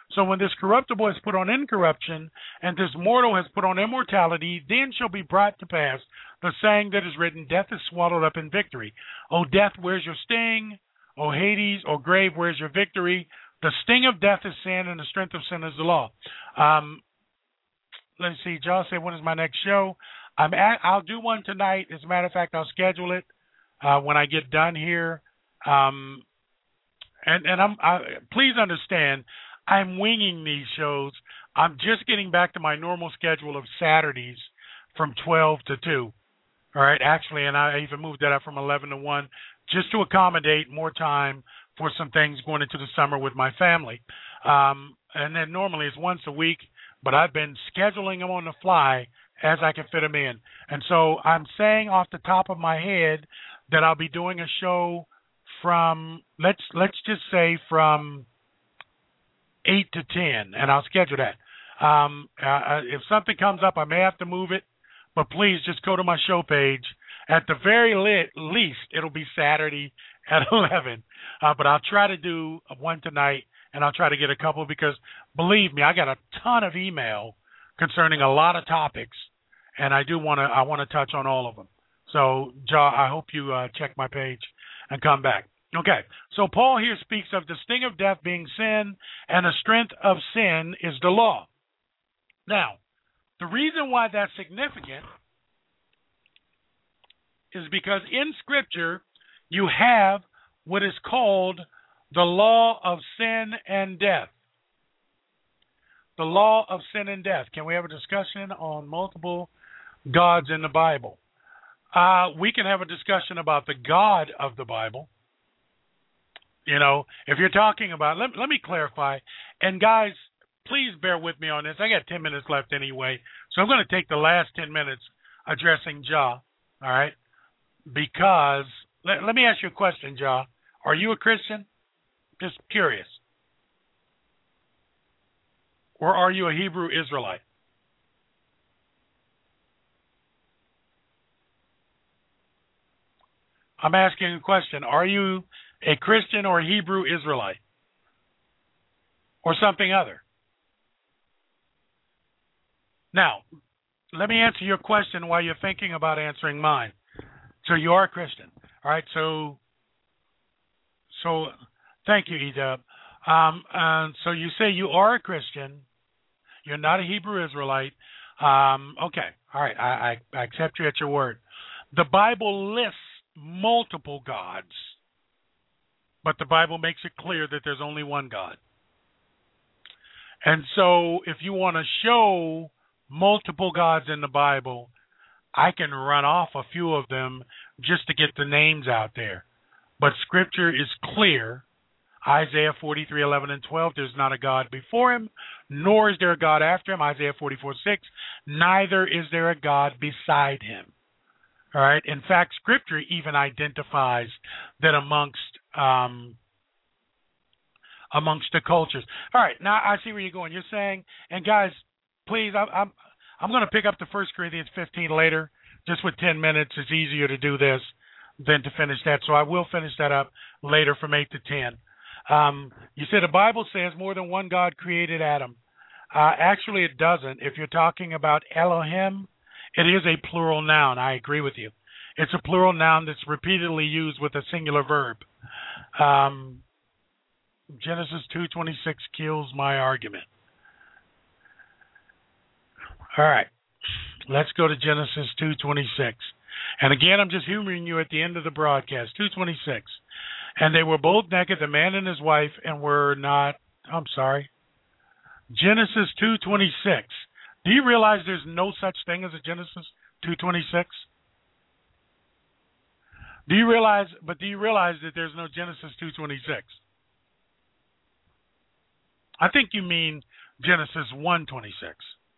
So when this corruptible is put on incorruption, and this mortal has put on immortality, then shall be brought to pass the saying that is written, death is swallowed up in victory. O death, where's your sting? O Hades, O grave, where's your victory? The sting of death is sin, and the strength of sin is the law. Um, let's see, John said, when is my next show? I'm at, I'll do one tonight. As a matter of fact, I'll schedule it uh, when I get done here. Um, and and I'm I, please understand, I'm winging these shows. I'm just getting back to my normal schedule of Saturdays from twelve to two. All right, actually, and I even moved that up from eleven to one just to accommodate more time for some things going into the summer with my family. Um, and then normally it's once a week, but I've been scheduling them on the fly as I can fit them in. And so I'm saying off the top of my head that I'll be doing a show from, let's let's just say from eight to ten, and I'll schedule that. Um, uh, if something comes up, I may have to move it, but please just go to my show page. At the very le- least, it'll be Saturday at eleven, uh, but I'll try to do one tonight, and I'll try to get a couple because, believe me, I got a ton of email concerning a lot of topics, and I do want to I want to touch on all of them. So, Ja, I hope you uh, check my page and come back. Okay, so Paul here speaks of the sting of death being sin, and the strength of sin is the law. Now, the reason why that's significant is because in Scripture you have what is called the law of sin and death. The law of sin and death. Can we have a discussion on multiple gods in the Bible? Uh, we can have a discussion about the God of the Bible. You know, if you're talking about, let, let me clarify. And guys, please bear with me on this. I got ten minutes left anyway, so I'm going to take the last ten minutes addressing Ja, all right? Because, let, let me ask you a question, Ja. Are you a Christian? Just curious. Or are you a Hebrew Israelite? I'm asking a question. Are you a Christian or a Hebrew Israelite? Or something other? Now, let me answer your question while you're thinking about answering mine. So you are a Christian. All right, so so thank you, Edub. Um, and so you say you are a Christian. You're not a Hebrew Israelite. Um, okay, all right, I, I, I accept you at your word. The Bible lists multiple gods, but the Bible makes it clear that there's only one God. And so if you want to show multiple gods in the Bible, I can run off a few of them just to get the names out there. But Scripture is clear. Isaiah forty-three, eleven, and twelve, there's not a God before him, nor is there a God after him. Isaiah forty-four, six, neither is there a God beside him. All right. In fact, Scripture even identifies that amongst um, amongst the cultures. All right. Now I see where you're going. You're saying, and guys, please, I'm I'm, I'm going to pick up the First Corinthians fifteen later. Just with ten minutes, it's easier to do this than to finish that. So I will finish that up later from eight to ten. Um, you said the Bible says more than one God created Adam. Uh, actually, it doesn't. If you're talking about Elohim, it is a plural noun. I agree with you. It's a plural noun that's repeatedly used with a singular verb. Um, Genesis two twenty-six kills my argument. All right. Let's go to Genesis two twenty-six. And again, I'm just humoring you at the end of the broadcast. two twenty-six. And they were both naked, the man and his wife, and were not, I'm sorry, Genesis two twenty-six. Do you realize there's no such thing as a Genesis two twenty-six? Do you realize, but do you realize that there's no Genesis two twenty-six? I think you mean Genesis one twenty-six.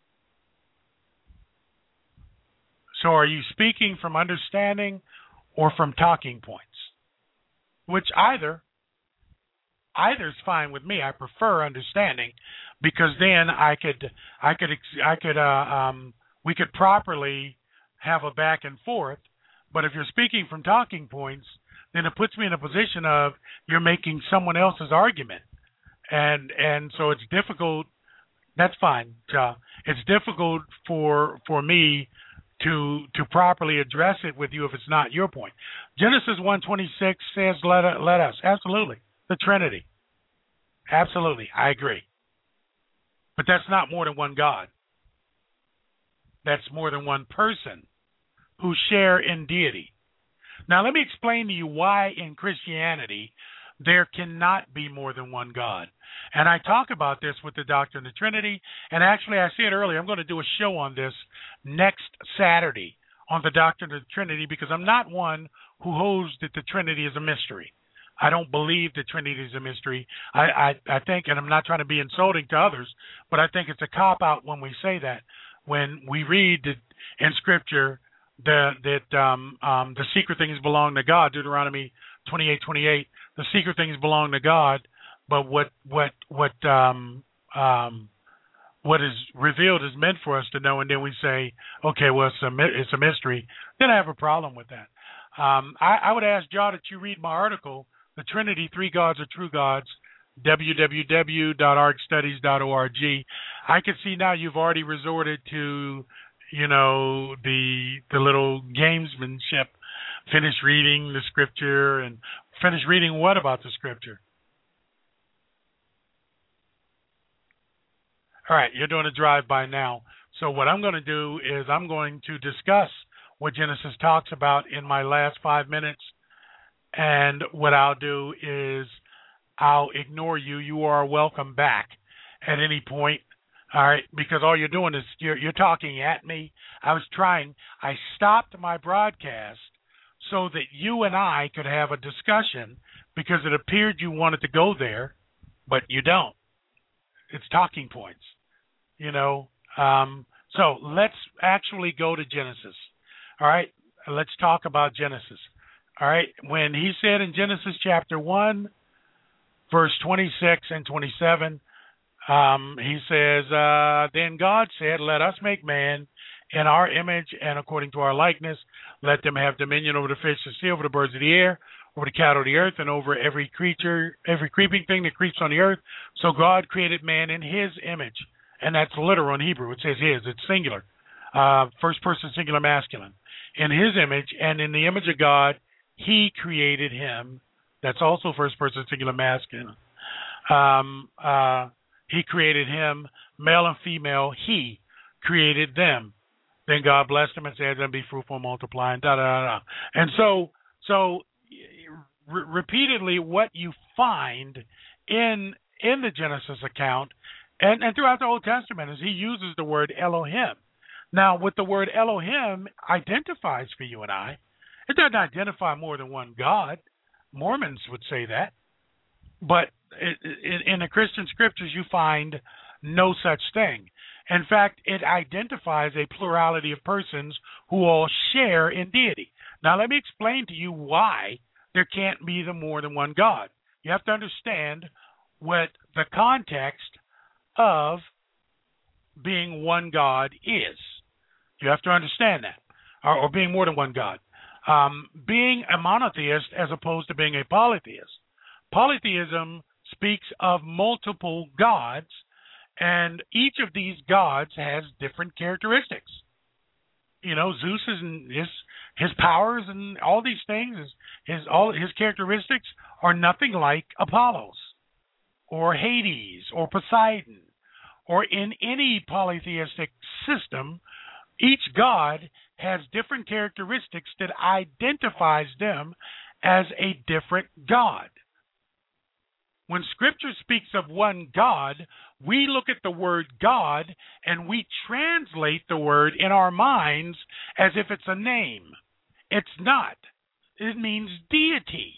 So are you speaking from understanding or from talking points? Which either, either's fine with me. I prefer understanding because then I could, I could, I could, uh, um, we could properly have a back and forth. But if you're speaking from talking points, then it puts me in a position of you're making someone else's argument, and and so it's difficult. That's fine, Ja. It's difficult for for me to to properly address it with you if it's not your point. Genesis one twenty-six says, "Let let us." Absolutely, the Trinity. Absolutely, I agree. But that's not more than one God. That's more than one person who share in deity. Now, let me explain to you why in Christianity there cannot be more than one God. And I talk about this with the doctrine of the Trinity. And actually, I said earlier, I'm going to do a show on this next Saturday on the doctrine of the Trinity, because I'm not one who holds that the Trinity is a mystery. I don't believe the Trinity is a mystery. I, I, I think, and I'm not trying to be insulting to others, but I think it's a cop-out when we say that. When we read that in Scripture the, that um, um, the secret things belong to God, Deuteronomy twenty-eight twenty-eight, the secret things belong to God, but what what what um, um, what is revealed is meant for us to know, and then we say, okay, well, it's a, it's a mystery. Then I have a problem with that. Um, I, I would ask John that you read my article, The Trinity, Three Gods Are True Gods, w w w dot ark studies dot org. I can see now you've already resorted to, you know, the the little gamesmanship. Finish reading the Scripture, and finish reading what about the Scripture? All right, you're doing a drive-by now. So what I'm going to do is I'm going to discuss what Genesis talks about in my last five minutes. And what I'll do is I'll ignore you. You are welcome back at any point. All right, because all you're doing is you're, you're talking at me. I was trying. I stopped my broadcast so that you and I could have a discussion, because it appeared you wanted to go there, but you don't. It's talking points, you know. Um, so let's actually go to Genesis. All right, let's talk about Genesis. All right, when he said in Genesis chapter one, verse twenty-six and twenty-seven, um, he says, uh, then God said, let us make man in our image and according to our likeness. Let them have dominion over the fish of the sea, over the birds of the air, over the cattle of the earth, and over every creature, every creeping thing that creeps on the earth. So God created man in his image. And that's literal in Hebrew. It says his. It's singular. Uh, first person singular masculine. In his image, and in the image of God, he created him. That's also first person singular masculine. Um, uh, he created him, male and female. He created them. Then God blessed them and said, "Then be fruitful and multiply," and da da da da. And so, so re- repeatedly, what you find in in the Genesis account, and, and throughout the Old Testament, is he uses the word Elohim. Now, what the word Elohim identifies for you and I, it doesn't identify more than one God. Mormons would say that, but it, it, in the Christian scriptures, you find no such thing. In fact, it identifies a plurality of persons who all share in deity. Now, let me explain to you why there can't be the more than one God. You have to understand what the context of being one God is. You have to understand that, or, or being more than one God. Um, being a monotheist as opposed to being a polytheist. Polytheism speaks of multiple gods, and each of these gods has different characteristics. You know, Zeus is his his powers and all these things, his, his all his characteristics are nothing like Apollo's or Hades or Poseidon, or in any polytheistic system. Each god has different characteristics that identifies them as a different god. When Scripture speaks of one God, we look at the word God and we translate the word in our minds as if it's a name. It's not. It means deity.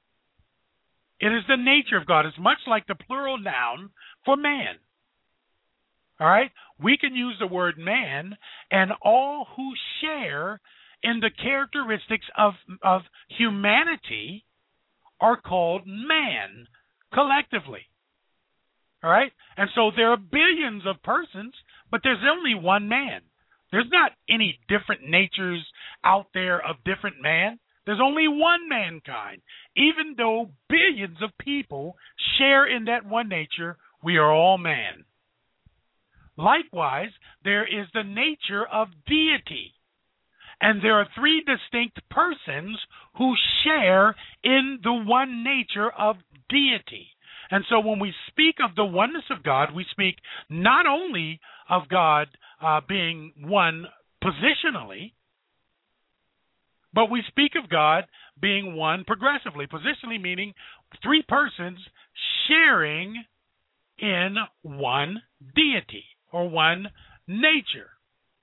It is the nature of God. It's much like the plural noun for man. All right? We can use the word man, and all who share in the characteristics of, of humanity are called man collectively. All right? And so there are billions of persons, but there's only one man. There's not any different natures out there of different man. There's only one mankind. Even though billions of people share in that one nature, we are all man. Likewise, there is the nature of deity. And there are three distinct persons who share in the one nature of deity. And so when we speak of the oneness of God, we speak not only of God uh, being one positionally, but we speak of God being one progressively. Positionally meaning three persons sharing in one deity or one nature.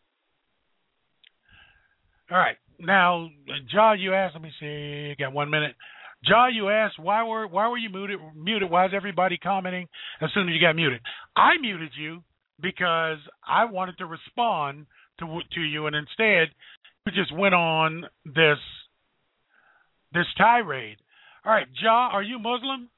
All right. Now, Ja, you asked, let me see, got one minute. Ja, you asked, why were why were you muted? Muted? Why is everybody commenting as soon as you got muted? I muted you because I wanted to respond to to you, and instead you just went on this this tirade. All right, Ja, are you Muslim?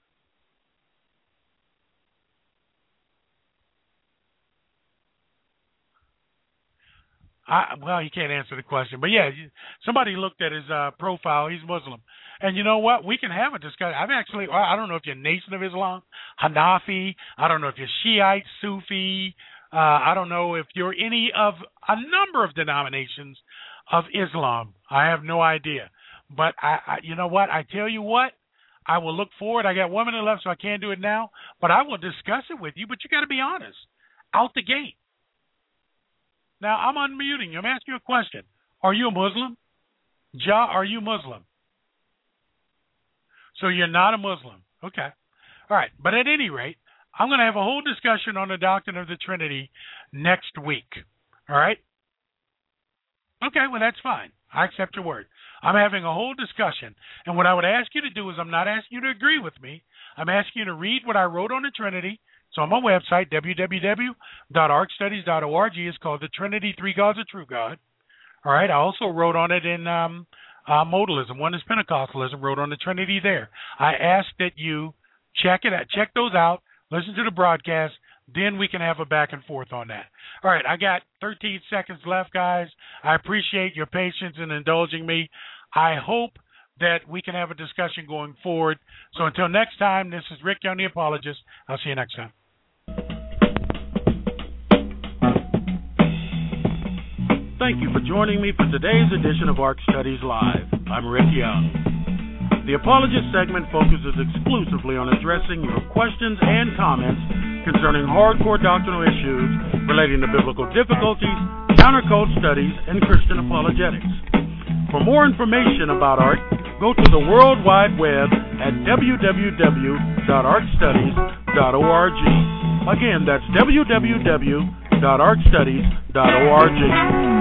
I, well, you can't answer the question, but yeah, somebody looked at his uh, profile. He's Muslim, and you know what? We can have a discussion. I've actually, I don't know if you're Nation of Islam, Hanafi. I don't know if you're Shiite, Sufi. Uh, I don't know if you're any of a number of denominations of Islam. I have no idea. But I, I, you know what? I tell you what, I will look forward. I got one minute left, so I can't do it now. But I will discuss it with you. But you got to be honest, out the gate. Now, I'm unmuting you. I'm asking you a question. Are you a Muslim? Ja, are you Muslim? So you're not a Muslim. Okay. All right. But at any rate, I'm going to have a whole discussion on the doctrine of the Trinity next week. All right? Okay, well, that's fine. I accept your word. I'm having a whole discussion. And what I would ask you to do is I'm not asking you to agree with me. I'm asking you to read what I wrote on the Trinity. It's on my website, w w w dot ark studies dot org. It's called The Trinity, Three Gods, a True God. All right. I also wrote on it in um, uh, modalism, Oneness Pentecostalism, wrote on the Trinity there. I ask that you check it out, check those out, listen to the broadcast, then we can have a back and forth on that. All right. I got thirteen seconds left, guys. I appreciate your patience in indulging me. I hope that we can have a discussion going forward. So until next time, this is Rick Young, the Apologist. I'll see you next time. Thank you for joining me for today's edition of Ark Studies Live. I'm Rick Young. The Apologist segment focuses exclusively on addressing your questions and comments concerning hardcore doctrinal issues relating to biblical difficulties, counter-cult studies, and Christian apologetics. For more information about Ark, go to the World Wide Web at w w w dot ark studies dot org. Again, that's w w w dot ark studies dot org.